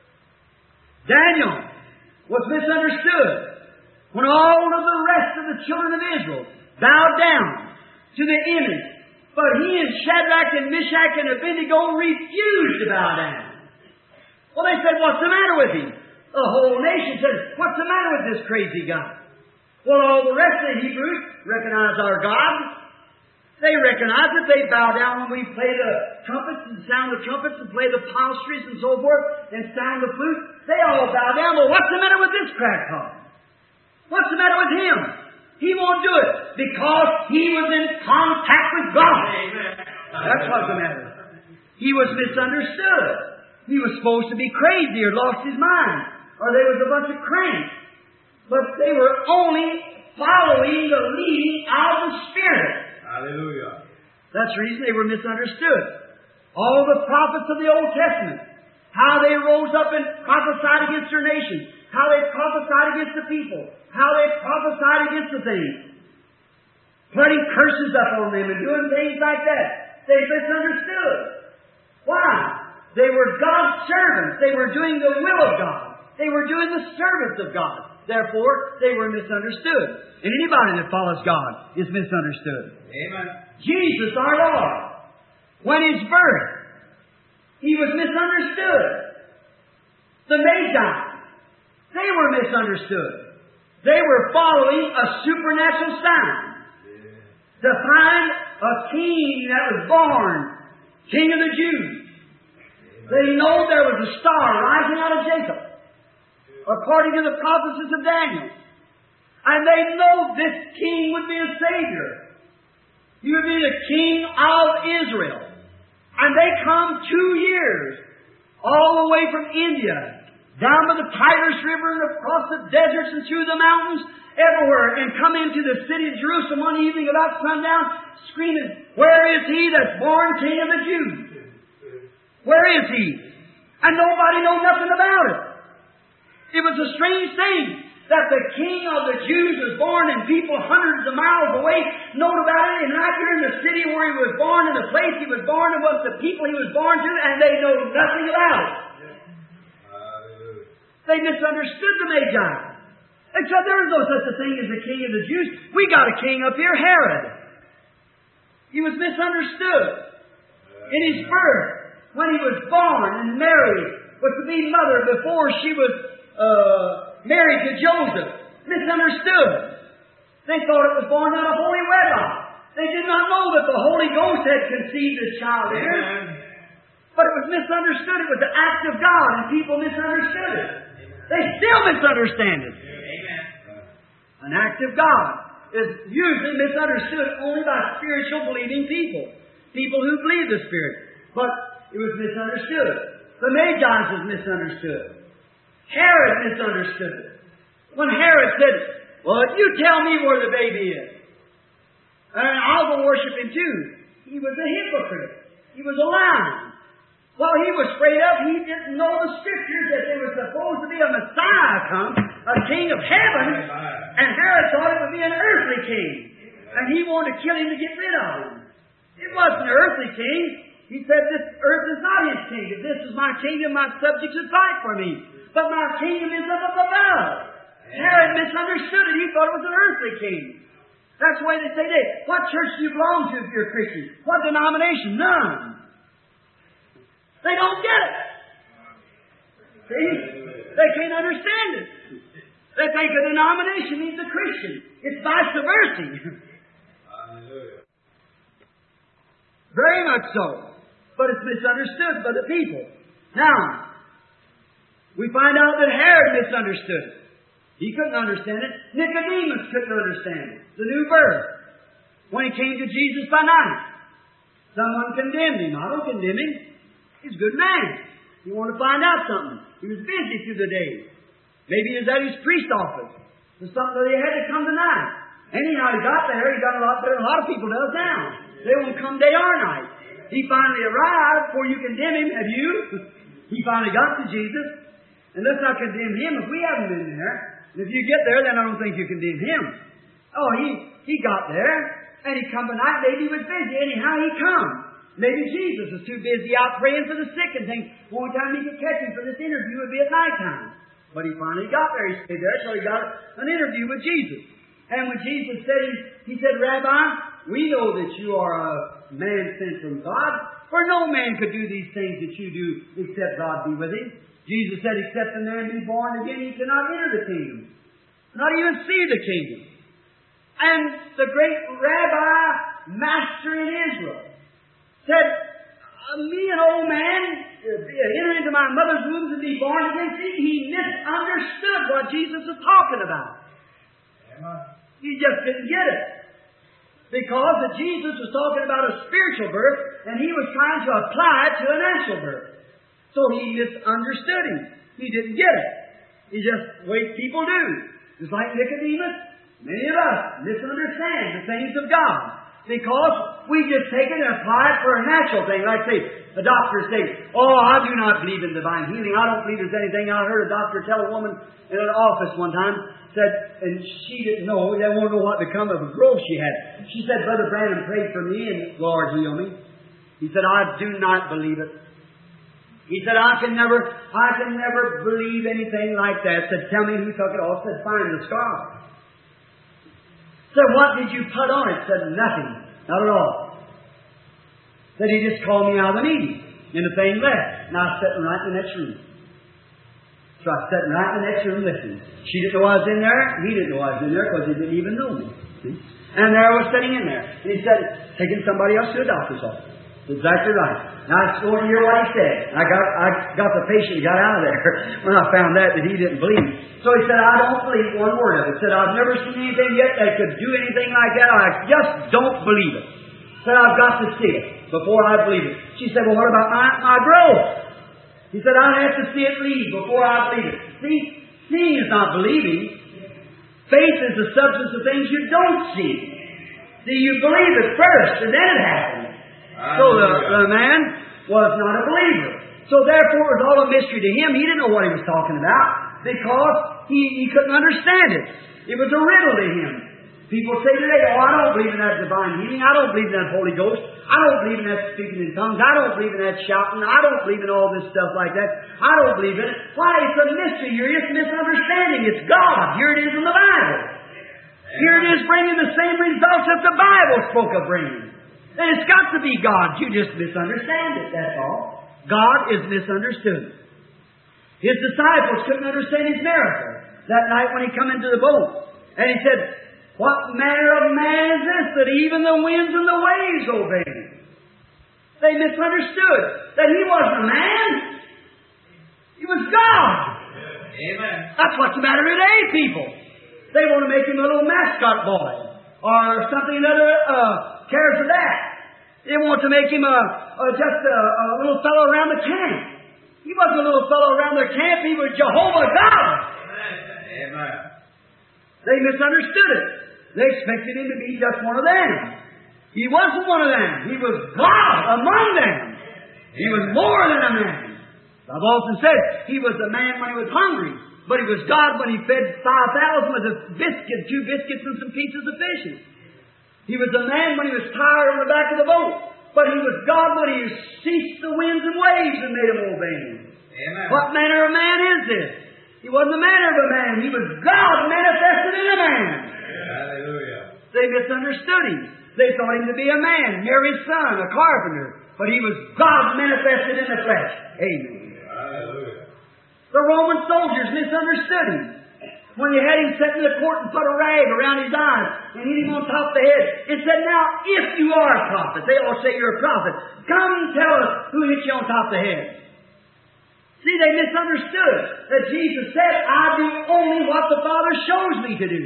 Daniel was misunderstood when all of the rest of the children of Israel bowed down to the image. But he and Shadrach and Meshach and Abednego refused to bow down. Well, they said, what's the matter with him? The whole nation said, what's the matter with this crazy guy? Well, all the rest of the Hebrews recognize our God. They recognize it. They bow down when we play the trumpets and sound the trumpets and play the psalteries and so forth and sound the flute. They all bow down. Well, what's the matter with this crackpot? What's the matter with him? He won't do it because he was in contact with God. Amen. That's what's the matter. He was misunderstood. He was supposed to be crazy or lost his mind, or they was a bunch of cranks. But they were only following the leading of the Spirit. Hallelujah. That's the reason they were misunderstood. All the prophets of the Old Testament, how they rose up and prophesied against their nation, how they prophesied against the people, how they prophesied against the things, putting curses up on them and doing things like that. They misunderstood. Why? They were God's servants. They were doing the will of God. They were doing the service of God. Therefore, they were misunderstood. And anybody that follows God is misunderstood. Amen. Jesus, our Lord, When His birth, He was misunderstood. The Magi, they were misunderstood. They were following a supernatural sign to find a king that was born, King of the Jews. They know there was a star rising out of Jacob, according to the prophecies of Daniel. And they know this king would be a Savior. He would be the King of Israel. And they come 2 years, all the way from India, down by the Tigris River and across the deserts and through the mountains, everywhere, and come into the city of Jerusalem one evening about sundown, screaming, "Where is He that's born King of the Jews? Where is He?" And nobody knew nothing about it. It was a strange thing that the King of the Jews was born and people hundreds of miles away know about it, and right here in the city where He was born and the place He was born and what the people He was born to, and they know nothing about it. They misunderstood the Magi. Except there is no such a thing as the King of the Jews. We got a king up here, Herod. He was misunderstood. In His birth, when He was born, and Mary was to be mother before she was married to Joseph. Misunderstood. They thought it was born out of holy wedlock. They did not know that the Holy Ghost had conceived this child in her. But it was misunderstood. It was the act of God, and people misunderstood it. They still misunderstand it. An act of God is usually misunderstood only by spiritual believing people. People who believe the Spirit. But it was misunderstood. The Magi was misunderstood. Herod misunderstood it. When Herod said, "Well, you tell me where the baby is, and I'll go worship Him too," he was a hypocrite. He was a liar. Well, he was afraid of, he didn't know the Scriptures that there was supposed to be a Messiah come, a King of heaven, and Herod thought it would be an earthly king. And he wanted to kill Him to get rid of Him. It wasn't an earthly king. He said, "This earth is not His kingdom. This is my kingdom, my subjects would fight for me. But my kingdom is up above." Herod misunderstood it. He thought it was an earthly king. That's the way they say today. What church do you belong to if you're a Christian? What denomination? None. They don't get it. See? They can't understand it. They think a denomination means a Christian. It's vice versa. Very much so. But it's misunderstood by the people. Now, we find out that Herod misunderstood it. He couldn't understand it. Nicodemus couldn't understand it. The new birth. When he came to Jesus by night, someone condemned him. I don't condemn him. He's a good man. He wanted to find out something. He was busy through the day. Maybe he was at his priest office. There's something that he had to come tonight. Anyhow, he got there. He got a lot better than a lot of people does now. They won't come day or night. He finally arrived before you condemn him. Have you? He finally got to Jesus. And let's not condemn him if we haven't been there. And if you get there, then I don't think you condemn him. Oh, he got there. And he come tonight. Maybe he was busy. Anyhow, he come. Maybe Jesus was too busy out praying for the sick and things. Only time he could catch him for this interview would be at night time. But he finally got there. He stayed there till he got an interview with Jesus. And when Jesus said, he said, "Rabbi, we know that you are a man sent from God, for no man could do these things that you do except God be with him." Jesus said, "Except a man be born again, he cannot enter the kingdom, not even see the kingdom." And the great rabbi, master in Israel, said, "Me, an old man, enter into my mother's womb and be born again." See, he misunderstood what Jesus was talking about. He just didn't get it. Because that Jesus was talking about a spiritual birth, and he was trying to apply it to a natural birth. So he misunderstood him. He didn't get it. He just, the way people do. Just like Nicodemus, many of us misunderstand the things of God. Because we just take it and apply it for a natural thing. Like say, a doctor say, "Oh, I do not believe in divine healing. I don't believe there's anything." I heard a doctor tell a woman in an office one time, said, and she didn't know, they won't know what become of a growth she had. She said, "Brother Branham prayed for me and Lord heal me." He said, "I do not believe it." He said, I can never believe anything like that." Said, "Tell me who took it off." Said, "Find the scar." Said, "What did you put on it?" Said, "Nothing. Not at all." That he just called me out of the meeting. And the thing left. And I was sitting right in the next room. So I was sitting right in the next room listening. She didn't know I was in there. He didn't know I was in there because he didn't even know me. See? And there I was sitting in there. And he said, taking somebody else to a doctor's office. That's exactly right. Now I want to hear what he said. I got the patient got out of there when I found that he didn't believe. So he said, I don't believe one word of it. He said, I've never seen anything yet that could do anything like that. I just don't believe it. He said, I've got to see it before I believe it. She said, well, what about my growth? He said, I have to see it leave before I believe it. See, seeing is not believing. Faith is the substance of things you don't see. See, you believe it first, and then it happens. So the man was not a believer. So therefore it was all a mystery to him. He didn't know what he was talking about because he couldn't understand it. It was a riddle to him. People say today, oh, I don't believe in that divine healing. I don't believe in that Holy Ghost. I don't believe in that speaking in tongues. I don't believe in that shouting. I don't believe in all this stuff like that. I don't believe in it. Why? It's a mystery. You're just misunderstanding. It's God. Here it is in the Bible. Here it is bringing the same results that the Bible spoke of bringing. And it's got to be God. You just misunderstand it, that's all. God is misunderstood. His disciples couldn't understand His miracle that night when He come into the boat. And He said, what manner of man is this that even the winds and the waves obey Him? They misunderstood that He wasn't a man. He was God. Amen. That's what's the matter today, people. They want to make Him a little mascot boy or something other cares for that. They want to make Him just a little fellow around the camp. He wasn't a little fellow around the camp. He was Jehovah God. Amen. They misunderstood it. They expected Him to be just one of them. He wasn't one of them. He was God among them. He was more than a man. I've often said He was a man when He was hungry, but He was God when He fed 5,000 with a biscuit, 2 biscuits and some pieces of fish. He was a man when He was tired on the back of the boat, but He was God when He ceased the winds and waves and made them obey Him. Amen. What manner of man is this? He wasn't the manner of a man. He was God manifested in a man. Hallelujah. They misunderstood Him. They thought Him to be a man, Mary's son, a carpenter. But He was God manifested in the flesh. Amen. Hallelujah. The Roman soldiers misunderstood Him. When they had Him set in the court and put a rag around His eyes and hit Him on top of the head and said, now, if you are a prophet, they all say you're a prophet, come and tell us who hit you on top of the head. See, they misunderstood that Jesus said, I do only what the Father shows me to do.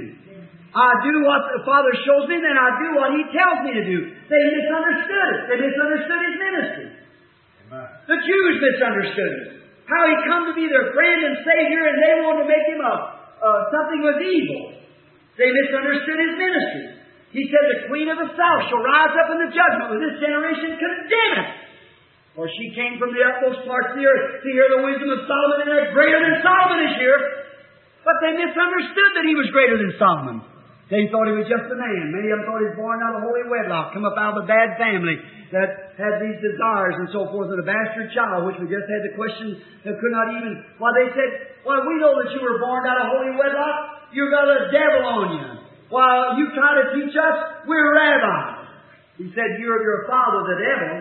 I do what the Father shows me, then I do what He tells me to do. They misunderstood it. They misunderstood His ministry. Amen. The Jews misunderstood it. How He come to be their friend and Savior, and they wanted to make Him something was evil. They misunderstood His ministry. He said, the Queen of the South shall rise up in the judgment with this generation condemn it. For she came from the utmost parts of the earth to hear the wisdom of Solomon, and they're greater than Solomon is here. But they misunderstood that He was greater than Solomon. They thought He was just a man. Many of them thought He was born out of holy wedlock, come up out of a bad family that had these desires and so forth, and a bastard child, which we just had the question that could not even... Well, they said, well, we know that you were born out of holy wedlock. You've got a devil on you. While you try to teach us, we're rabbis. He said, you're your father, the devil.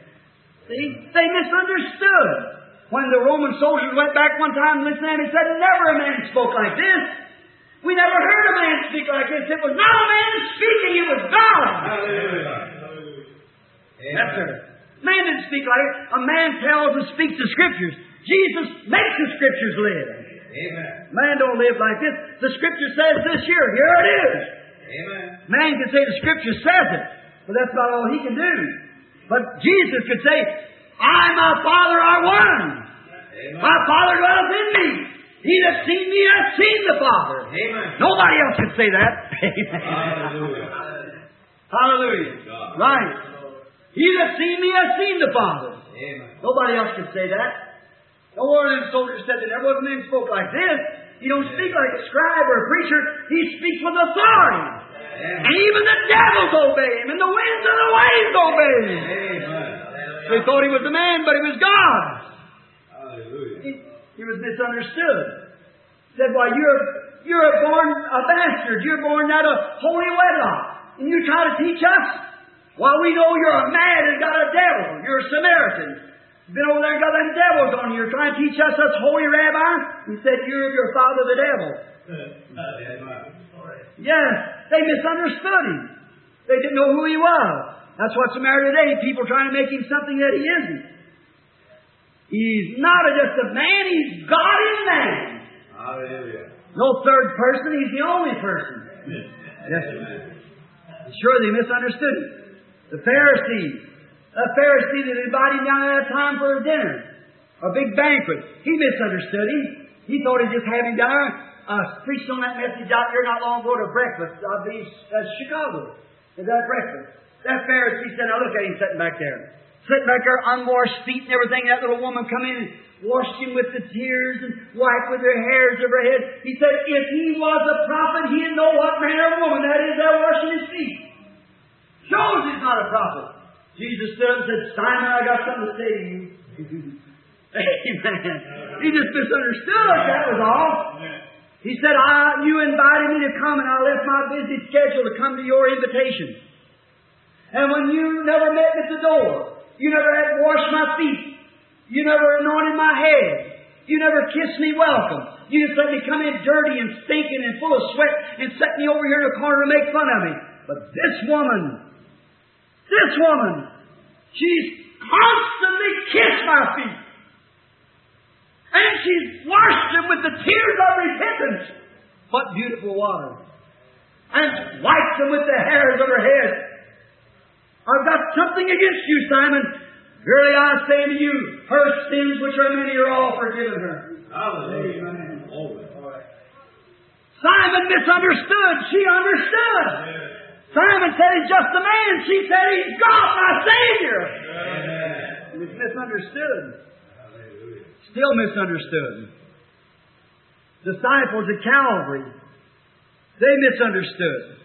See? They misunderstood. When the Roman soldiers went back one time and listened to him, he said, never a man spoke like this. We never heard a man speak like this. It was not a man speaking, it was God. Hallelujah. Yes, sir. Man didn't speak like it. A man tells and speaks the Scriptures. Jesus makes the Scriptures live. Amen. Man don't live like this. The Scripture says this here. Here it is. Amen. Man can say the Scripture says it, but that's not all he can do. But Jesus could say, I and my Father are one. Amen. My Father dwells in me. He that seen me hath seen the Father. Amen. Nobody else can say that. Amen. Hallelujah. Hallelujah. God. Right. He that seen me hath seen the Father. Amen. Nobody else can say that. No one of them soldiers said that. There wasn't men spoke like this. He don't speak like a scribe or a preacher. He speaks with authority. Amen. And even the devils obey Him, and the winds and the waves obey Him. Amen. They thought He was a man, but He was God. Hallelujah. He was misunderstood. Said, why, you're born a bastard. You're born out of holy wedlock. And you try to teach us? Well, we know you're a man and got a devil. You're a Samaritan. Been over there and got them devils on you. You're trying to teach us holy rabbi? He said, you're your father the devil. Yes, they misunderstood Him. They didn't know who He was. That's what's the matter today. People trying to make Him something that He isn't. He's not just a man, He's God in man. Hallelujah. No third person, He's the only person. Yes, sir. Sure, they misunderstood Him. The Pharisees. A Pharisee that invited Him down at a time for a dinner, a big banquet. He misunderstood Him. He thought He'd just have Him down there. Preached on that message out here not long ago to breakfast. I believe Chicago. Is that breakfast? That Pharisee said, now look at him sitting back there. Sitting back there, unwashed feet and everything. That little woman come in and washed him with the tears and wiped with her hairs of her head. He said, if he was a prophet, he'd know what manner of woman that is there washing his feet. Shows he's not a prophet. Jesus stood up and said, Simon, I got something to say to you. Amen. He just misunderstood, that was all. He said, you invited me to come and I left my busy schedule to come to your invitation. And when you never met me at the door, you never had washed my feet, you never anointed my head, you never kissed me welcome. You just let me come in dirty and stinking and full of sweat and set me over here in a corner to make fun of me. But this woman, she's constantly kissed my feet. And she's washed them with the tears of repentance. What beautiful water. And wiped them with the hairs of her head. I've got something against you, Simon. Verily I say to you, her sins which are many are all forgiven her. Hallelujah. Simon misunderstood. She understood. Simon said he's just a man. She said he's God, my Savior. And it's misunderstood. Still misunderstood. Disciples at Calvary, they misunderstood.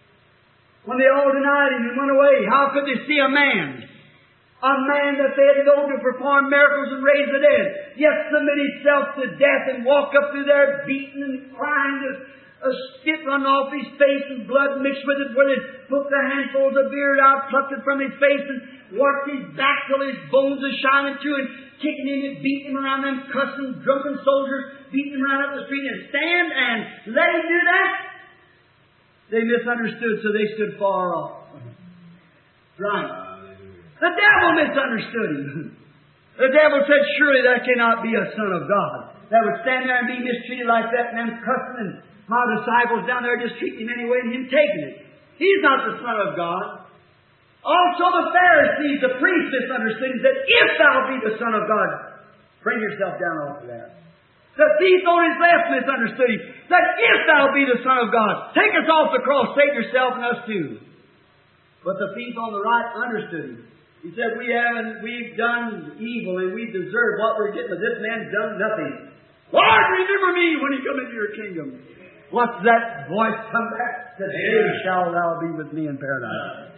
When they all denied Him and went away, how could they see a man? A man that they had known to perform miracles and raise the dead. Yet submit Himself to death and walk up through there beaten and crying, a spit run off His face and blood mixed with it, where they took the handfuls of beard out, plucked it from His face and worked His back till His bones are shining through, and kicking Him and beating Him around them cussing drunken soldiers, beating Him around up the street, and stand and let Him do that? They misunderstood, so they stood far off. Right. The devil misunderstood Him. The devil said, surely that cannot be a son of God. That would stand there and be mistreated like that, and them cussing, and my disciples down there just treating Him anyway, and Him taking it. He's not the Son of God. Also the Pharisees, the priests, misunderstood Him, said, if thou be the Son of God, bring yourself down off of there. The thief on his left misunderstood Him, said, if thou be the Son of God, take us off the cross, save yourself and us too. But the thief on the right understood Him. He said, we've done evil and we've deserved what we're getting, but this man's done nothing. Lord, remember me when you come into your kingdom. What's that voice come back? Today shall thou be with me in paradise.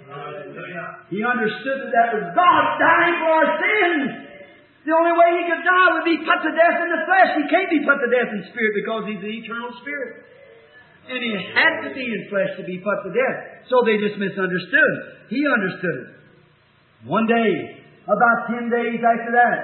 He understood that was God dying for our sins. The only way He could die would be put to death in the flesh. He can't be put to death in spirit because He's the eternal spirit. And He had to be in flesh to be put to death. So they just misunderstood. He understood it. One day, about 10 days after that,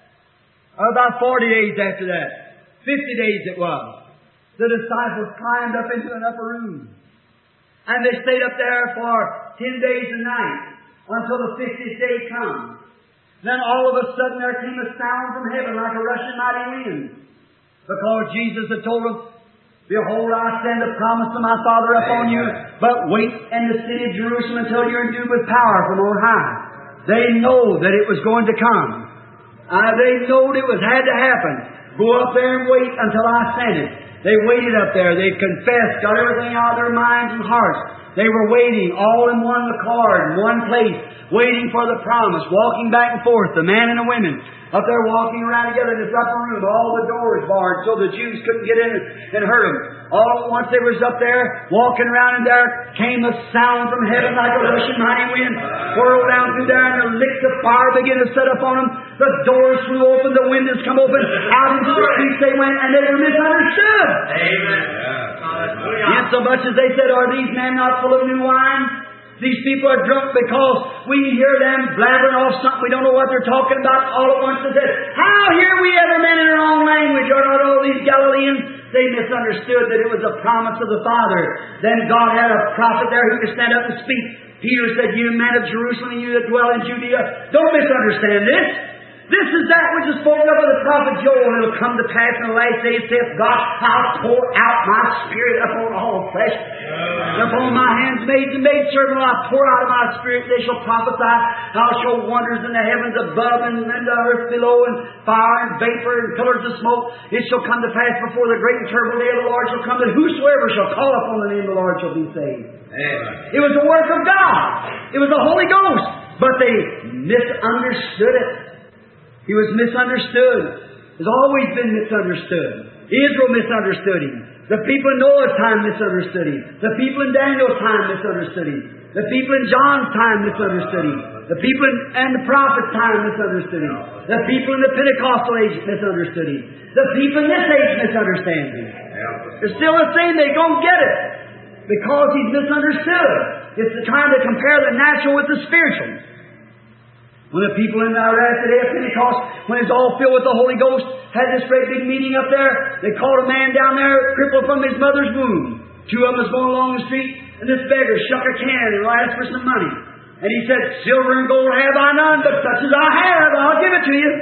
about 40 days after that, 50 days it was, the disciples climbed up into an upper room. And they stayed up there for 10 days and nights until the 50th day come. Then all of a sudden there came a sound from heaven like a rushing mighty wind. Because Jesus had told them, behold, I send a promise of my Father upon you, but wait in the city of Jerusalem until you're endued with power from on high. They know that it was going to come. They knowed it had to happen. Go up there and wait until I send it. They waited up there. They confessed, got everything out of their minds and hearts. They were waiting all in one accord, in one place, waiting for the promise, walking back and forth, the men and the women, up there walking around together in this upper room, all the doors barred so the Jews couldn't get in and hurt them. All at once they was up there, walking around, and there came a sound from heaven like a rushing mighty wind, whirled down through there, and the licks of fire began to set upon them. The doors flew open, the windows come open, out into the streets they went, and they were misunderstood. Amen. Insomuch as they said, are these men not full of new wine? These people are drunk because we hear them blabbering off something. We don't know what they're talking about. All at once they said, how hear we every man in our own language? Are not all these Galileans? They misunderstood that it was a promise of the Father. Then God had a prophet there who could stand up and speak. Peter said, you men of Jerusalem and you that dwell in Judea, don't misunderstand this. This is that which is spoken of by the prophet Joel. It will come to pass in the last days, saith God, I'll pour out my Spirit upon all flesh. And upon my handmaids and maidservants will I pour out of my Spirit. They shall prophesy. I'll show wonders in the heavens above and in the earth below, and fire and vapor and pillars of smoke. It shall come to pass before the great and terrible day of the Lord shall come, that whosoever shall call upon the name of the Lord shall be saved. Amen. It was the work of God. It was the Holy Ghost. But they misunderstood it. He was misunderstood. Has always been misunderstood. Israel misunderstood Him. The people in Noah's time misunderstood Him. The people in Daniel's time misunderstood Him. The people in John's time misunderstood Him. The people in the prophet's time misunderstood Him. The people in the Pentecostal age misunderstood Him. The people in this age misunderstand Him. They're still the same. They don't get it. Because He's misunderstood. It's the time to compare the natural with the spiritual. When the people in our last day of Pentecost, when it's all filled with the Holy Ghost, had this great big meeting up there, they called a man down there, crippled from his mother's womb. Two of them was going along the street, and this beggar shuck a can and asked for some money. And he said, silver and gold have I none, but such as I have, I'll give it to you.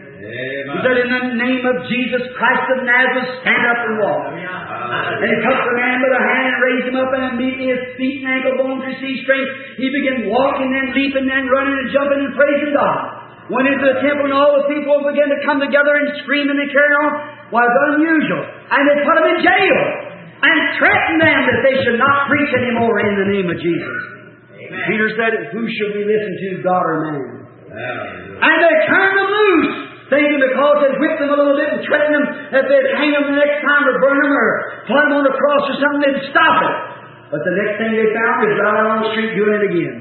He said, in the name of Jesus Christ of Nazareth, stand up and walk. And he took the man by the hand and raised him up, and immediately his feet and ankle bones received strength. He began walking, then leaping, then running and jumping and praising God. Went into the temple, and all the people began to come together and scream and they carried on. Why, it's unusual. And they put him in jail and threatened them that they should not preach anymore in the name of Jesus. Amen. Peter said, who should we listen to, God or man? And they turned them loose, thinking because they'd whipped them a little bit and threatened them that they'd hang them the next time or burn them or put them on the cross or something, they'd stop it. But the next thing they found was right out on the street doing it again.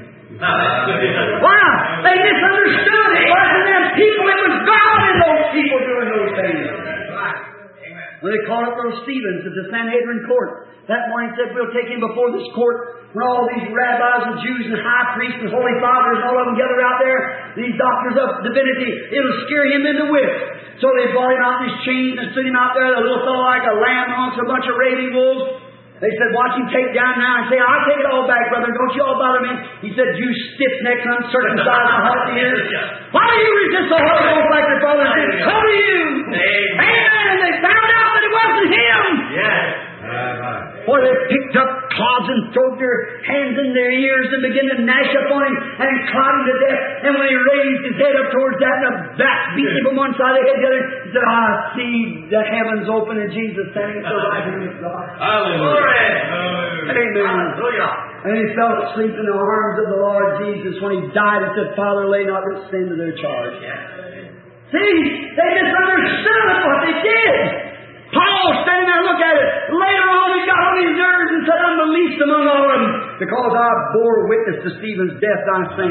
Why? They misunderstood. It wasn't them people, it was God and those people doing those things. When they called up those Stevens at the Sanhedrin court, that morning said, we'll take him before this court. When all these rabbis and Jews and high priests and holy fathers and all of them gather out there, these doctors of divinity, it'll scare him into whips. So they brought him out in his chains and stood him out there, a little fellow like a lamb amongst a bunch of raving wolves. They said, watch him take down now and say, I'll take it all back, brother. Don't you all bother me. He said, you stiff-necked, uncircumcised heart ears. Why do you resist the Holy Ghost like your father did? So do you. Amen. And they found out that it wasn't him. Yes. Or they picked up clods and threw their hands in their ears and began to gnash upon him and clod him to death. And when he raised his head up towards that, and the bat beat him from one side of the head to the other, he said, I see the heavens open and Jesus standing at the right hand of God. Hallelujah. Amen. And he fell asleep in the arms of the Lord Jesus. When he died, he said, Father, lay not this sin to their charge. See, they misunderstood what they did. Paul standing there, look at it. Later on, he got on his nerves and said, I'm the least among all of them, because I bore witness to Stephen's death, I sing.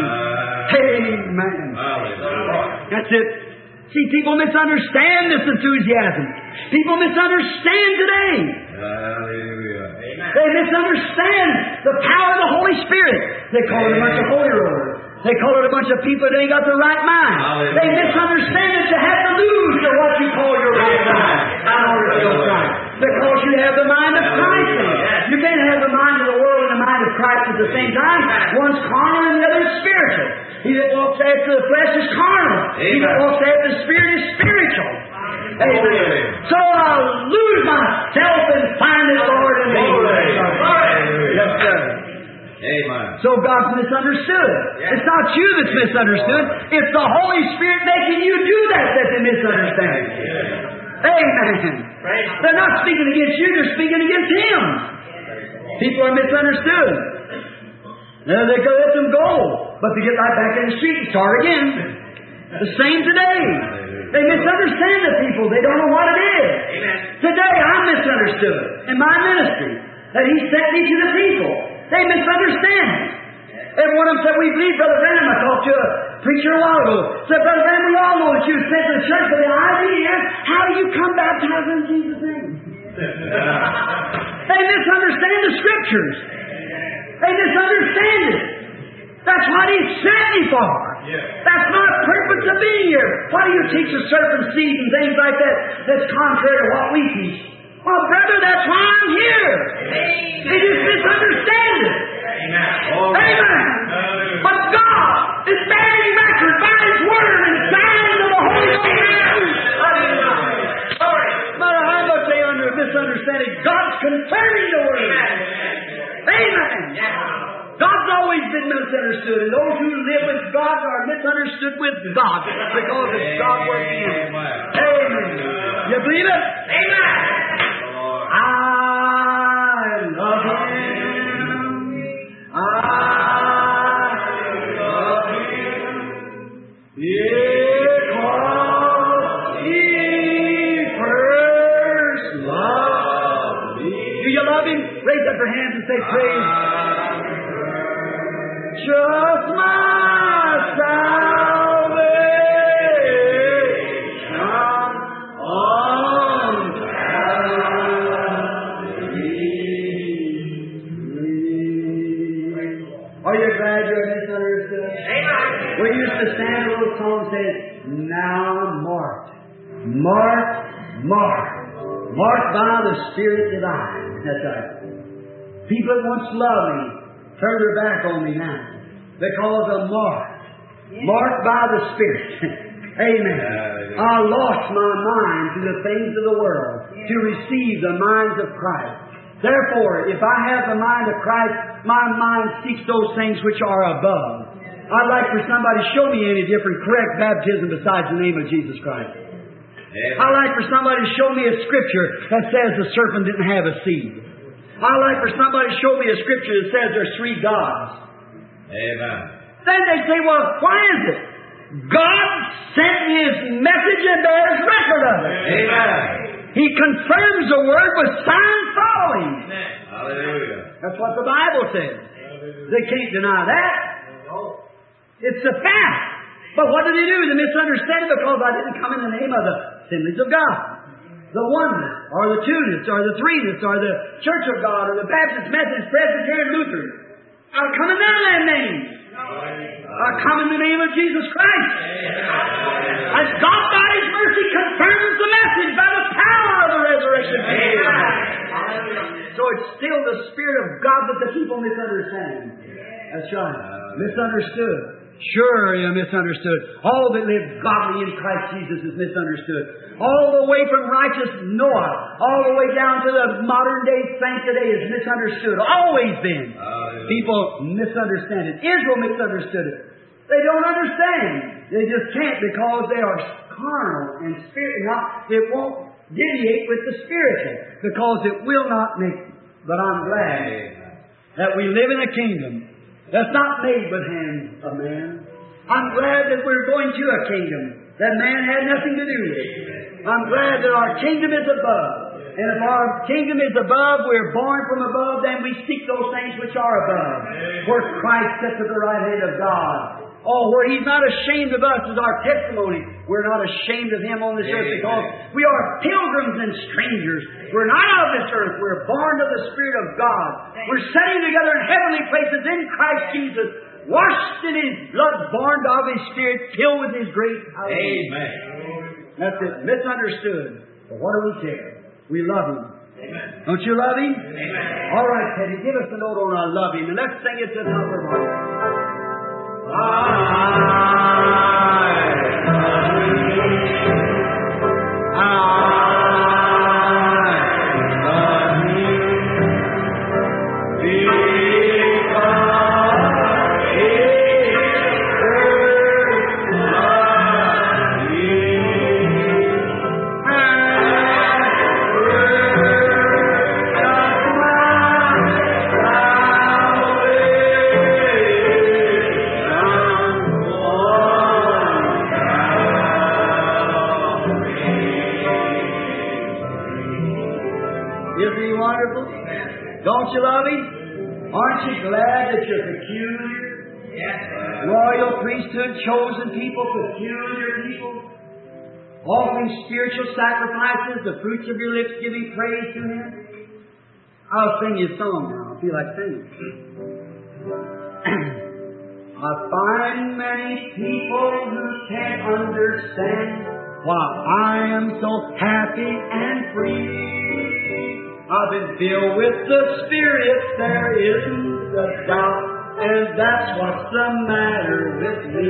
Amen. That's it. See, people misunderstand this enthusiasm. People misunderstand today. They misunderstand the power of the Holy Spirit. They call it a bunch of holy rollers. They call it a bunch of people that ain't got the right mind. Hallelujah. They misunderstand that you have to lose to what you call your right mind in order to go right. Because you have the mind of Christ in it. You can't have the mind of the world and the mind of Christ at the same time. One's carnal and the other is spiritual. He that walks after the flesh is carnal. He that walks after the Spirit is spiritual. Amen. So I'll lose myself and find the Lord in me. Yes, sir. Amen. So God's misunderstood. Yes. It's not you that's misunderstood. It's the Holy Spirit making you do that they misunderstand. Yes. Amen. Right. They're not speaking against you, they're speaking against Him. People are misunderstood. Now they let them go, but they get right back in the street and start again. The same today. They misunderstand the people. They don't know what it is. Amen. Today I'm misunderstood in my ministry that He sent me to the people. They misunderstand. Every one of them said, we believe, Brother Branham. I talked to a preacher a while ago. Said, Brother Branham, we all know that you were sent to the church, but the idea is, how do you come baptized in Jesus' name? They misunderstand the Scriptures. They misunderstand it. That's what He sent me for. That's my purpose of being here. Why do you teach a serpent seed and things like that that's contrary to what we teach? Well, brother, that's why I'm here. They just misunderstand it. Amen. But God is bearing record by His Word and signs of the Holy Spirit. No matter how much they misunderstand it, God's confirming the Word. Amen. God's always been misunderstood, and those who live with God are misunderstood with God because it's God working in them. Amen. You believe it? Amen. I love Him. I love Him. Because He first loved me. Do you love Him? Raise up your hands and say, praise. Just my salvation on Calvary. Are you glad you're misunderstood? Amen. We used to stand a little song saying, now marked, marked, marked, marked by the Spirit divine. That's right. People that once loved me turn their back on me now because I'm marked. Marked by the Spirit. Amen. I lost my mind to the things of the world to receive the minds of Christ. Therefore, if I have the mind of Christ, my mind seeks those things which are above. I'd like for somebody to show me any different correct baptism besides the name of Jesus Christ. I'd like for somebody to show me a scripture that says the serpent didn't have a seed. I'd like for somebody to show me a scripture that says there's three gods. Amen. Then they say, well, why is it? God sent His message and bears record of it. Amen. He confirms the Word with signs following. Hallelujah. That's what the Bible says. They can't deny that. It's a fact. But what did they do? They misunderstand it because I didn't come in the name of the Assemblies of God. The oneness, or the two-ness, or the three-ness, or the Church of God, or the Baptist, Methodist, Presbyterian, Lutheran. I'll come in none of them names. I'll come in the name of Jesus Christ. As God by His mercy confirms the message by the power of the resurrection. So it's still the Spirit of God that the people misunderstand. That's right. Misunderstood. Sure, you're misunderstood. All that live godly in Christ Jesus is misunderstood. All the way from righteous Noah, all the way down to the modern day saint today is misunderstood. Always been. People misunderstand it. Israel misunderstood it. They don't understand. They just can't because they are carnal and spiritual. It won't deviate with the spiritual because it will not make it. But I'm glad that we live in a kingdom that's not made with hands of man. I'm glad that we're going to a kingdom that man had nothing to do with. I'm glad that our kingdom is above. And if our kingdom is above, we're born from above, then we seek those things which are above. Where Christ sits at the right hand of God. Oh, where He's not ashamed of us is our testimony. We're not ashamed of Him on this earth because we are pilgrims and strangers. We're not of this earth. We're born of the Spirit of God. We're sitting together in heavenly places in Christ Jesus, washed in His blood, born of His Spirit, filled with His grace. Amen. That's it. Misunderstood. But what do we care? We love Him. Amen. Don't you love Him? Amen. All right, Teddy, give us a note on I love Him, and let's sing it to the number one. Don't you love Him? Aren't you glad that you're peculiar? Royal priesthood, chosen people, peculiar people. Offering spiritual sacrifices, the fruits of your lips giving praise to Him. I'll sing you a song now. I feel like singing. I find many people who can't understand why I am so happy and free. I've been filled with the Spirit, there isn't a doubt, and that's what's the matter with me.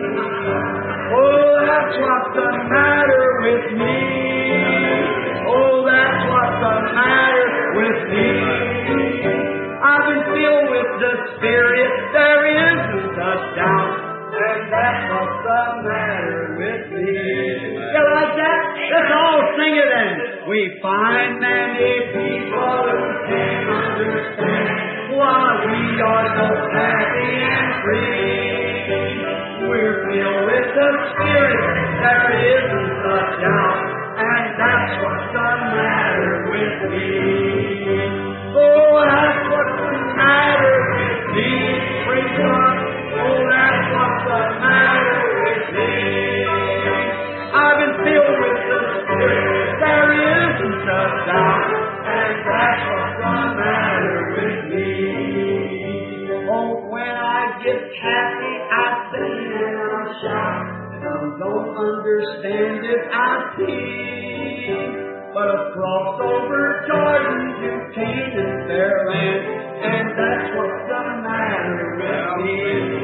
Oh, that's what's the matter with me. Oh, that's what's the matter with me. I've been filled with the Spirit, there isn't a doubt, and that's what's the matter with me. You like that? Let's all sing it then. We find many people who can't understand why we are so happy and free. We're filled with the Spirit, there isn't a doubt, and that's what's the matter with me. Oh, that's what's the matter with me. Praise God. Oh, that's what's the matter with me. I've been filled with the Spirit, there isn't a doubt, and that's what's the matter with me. Oh, when I get happy, I sing and I shout. Some don't understand it, I see. But I've crossed over Jordan to Canaan, their land, and that's what's the matter with me.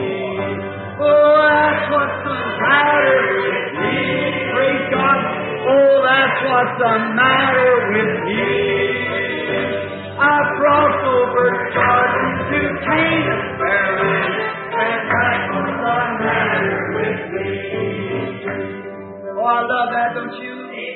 Oh, that's what's the matter with me. Praise God. Oh, that's what's the matter with me. I've crossed over Jordan to Canaan, their land, and that's what's the matter with me. Oh, I love that, don't you?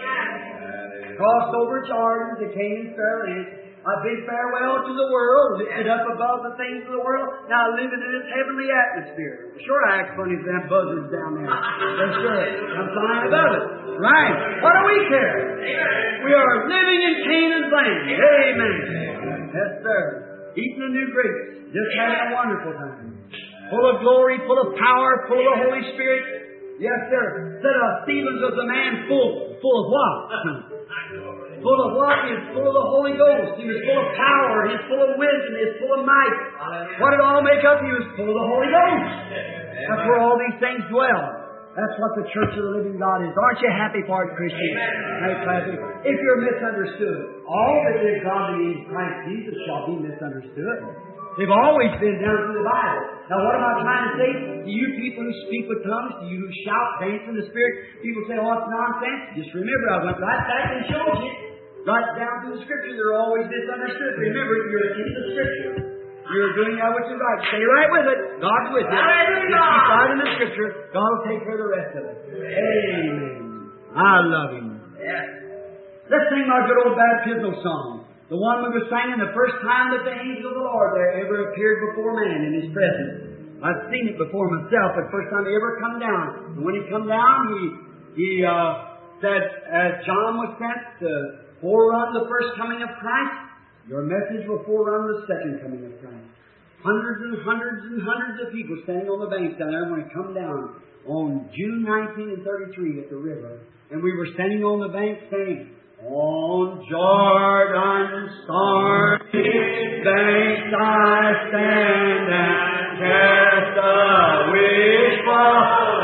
Crossed over Jordan to Canaan's fair land. I've bid farewell to the world, lifted up above the things of the world, now living in its heavenly atmosphere. Sure, I act funny as them buzzards down there. That's sure. I'm flying above it. Right. What do we care? We are living in Canaan's land. Amen. Yes, sir. Eating the new grapes. Just having a wonderful time. Full of glory, full of power, full of the Holy Spirit. Yes, sir. Said Stephen was a man full of what? Full of what? He was full of the Holy Ghost. He was full of power. He was full of wisdom. He was full of might. What did it all make up? He was full of the Holy Ghost. That's where all these things dwell. That's what the Church of the Living God is. Aren't you happy for it, Christian? If you're misunderstood, all that is godly in Christ Jesus shall be misunderstood. They've always been down through the Bible. Now, what am I trying to say? To you people who speak with tongues, to you who shout, dance in the Spirit, people say, oh, it's nonsense. Just remember, I went right back and showed you. Right down through the Scripture, they're always misunderstood. Remember, you're in the Scripture. You're doing that which is right. Stay right with it. God's with you. Just keep right in the Scripture. God will take care of the rest of it. Amen. I love Him. Yes. Let's sing our good old baptismal song. The one we were singing the first time that the angel of the Lord there ever appeared before man in His presence. I've seen it before myself, but the first time He ever come down. And when He come down, He said, as John was sent to forerun the first coming of Christ, your message will forerun the second coming of Christ. Hundreds and hundreds and hundreds of people standing on the banks down there when He come down on June 1933 at the river. And we were standing on the bank saying, on Jordan's stormy banks I stand and cast a wishful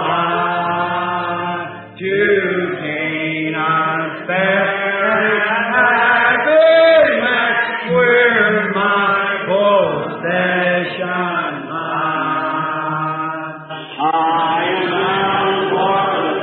eye to Canaan's fair and happy land, where my possession lies. I am for the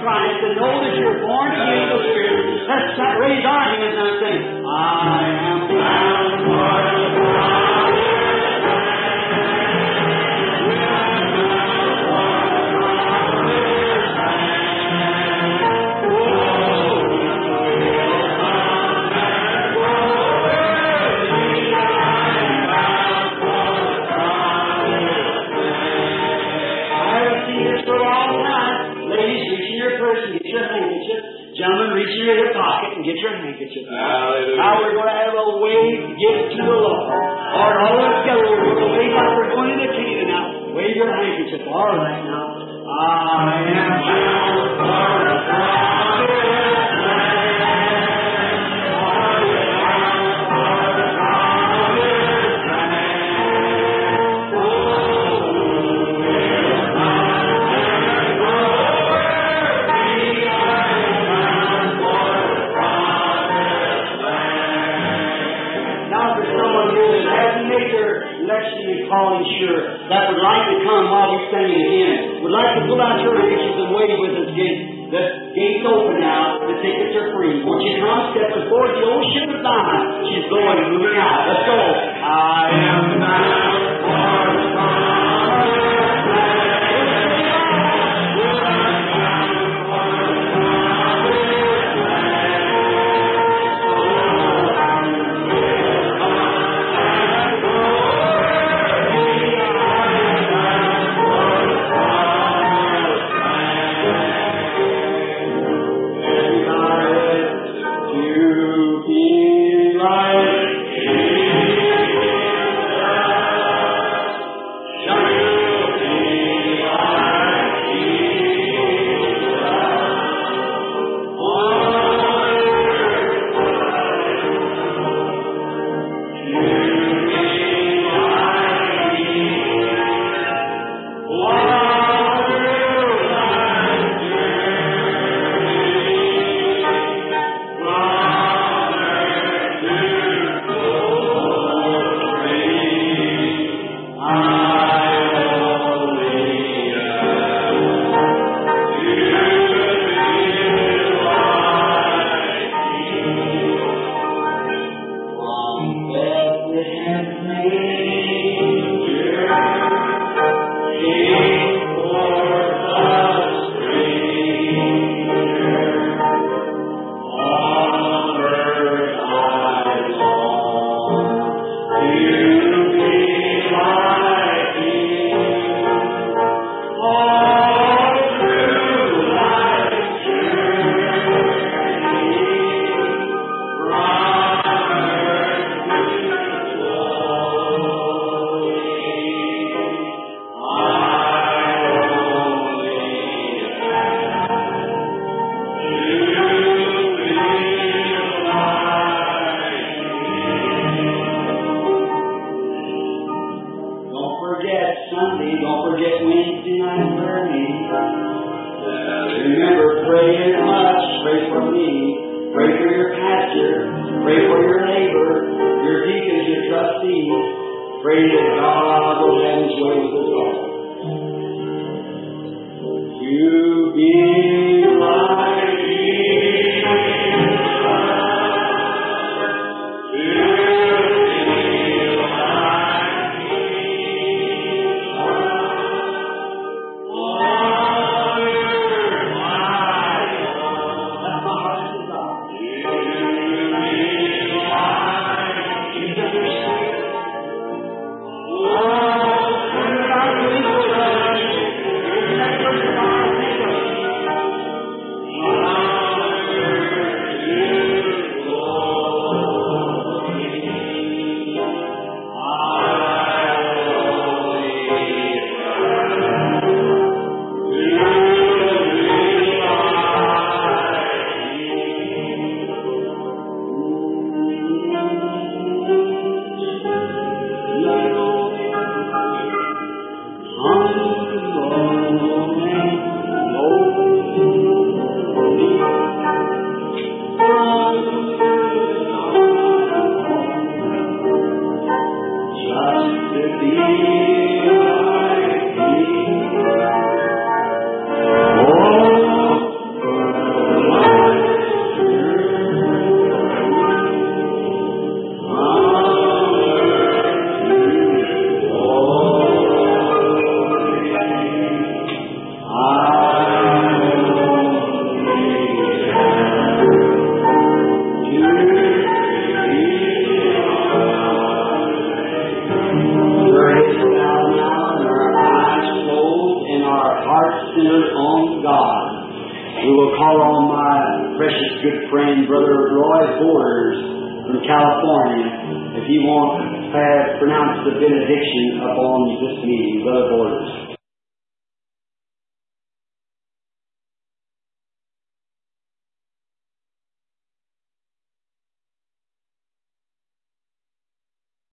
Christ and know that you're born again in the Spirit, let's raise our hands and say, I am bound for the promise. Gentlemen, reach into your pocket and get your handkerchief. Hallelujah. Now we're going to have a wave gift to the Lord. Lord, all together we're going to wave like we're going into Canaan now. Wave your handkerchief. All right now. I am bound for the promised land. Calling sure that would like to come while we're singing again, would like to pull out your handkerchiefs and wave with us again. The gate's open now, the tickets are free. Won't you come step forward? The old ship is behind. She's going, moving out. Let's go. I am bound for the promised We will call on my precious good friend, Brother Roy Borders from California, if he wants to pronounce the benediction upon this meeting. Brother Borders.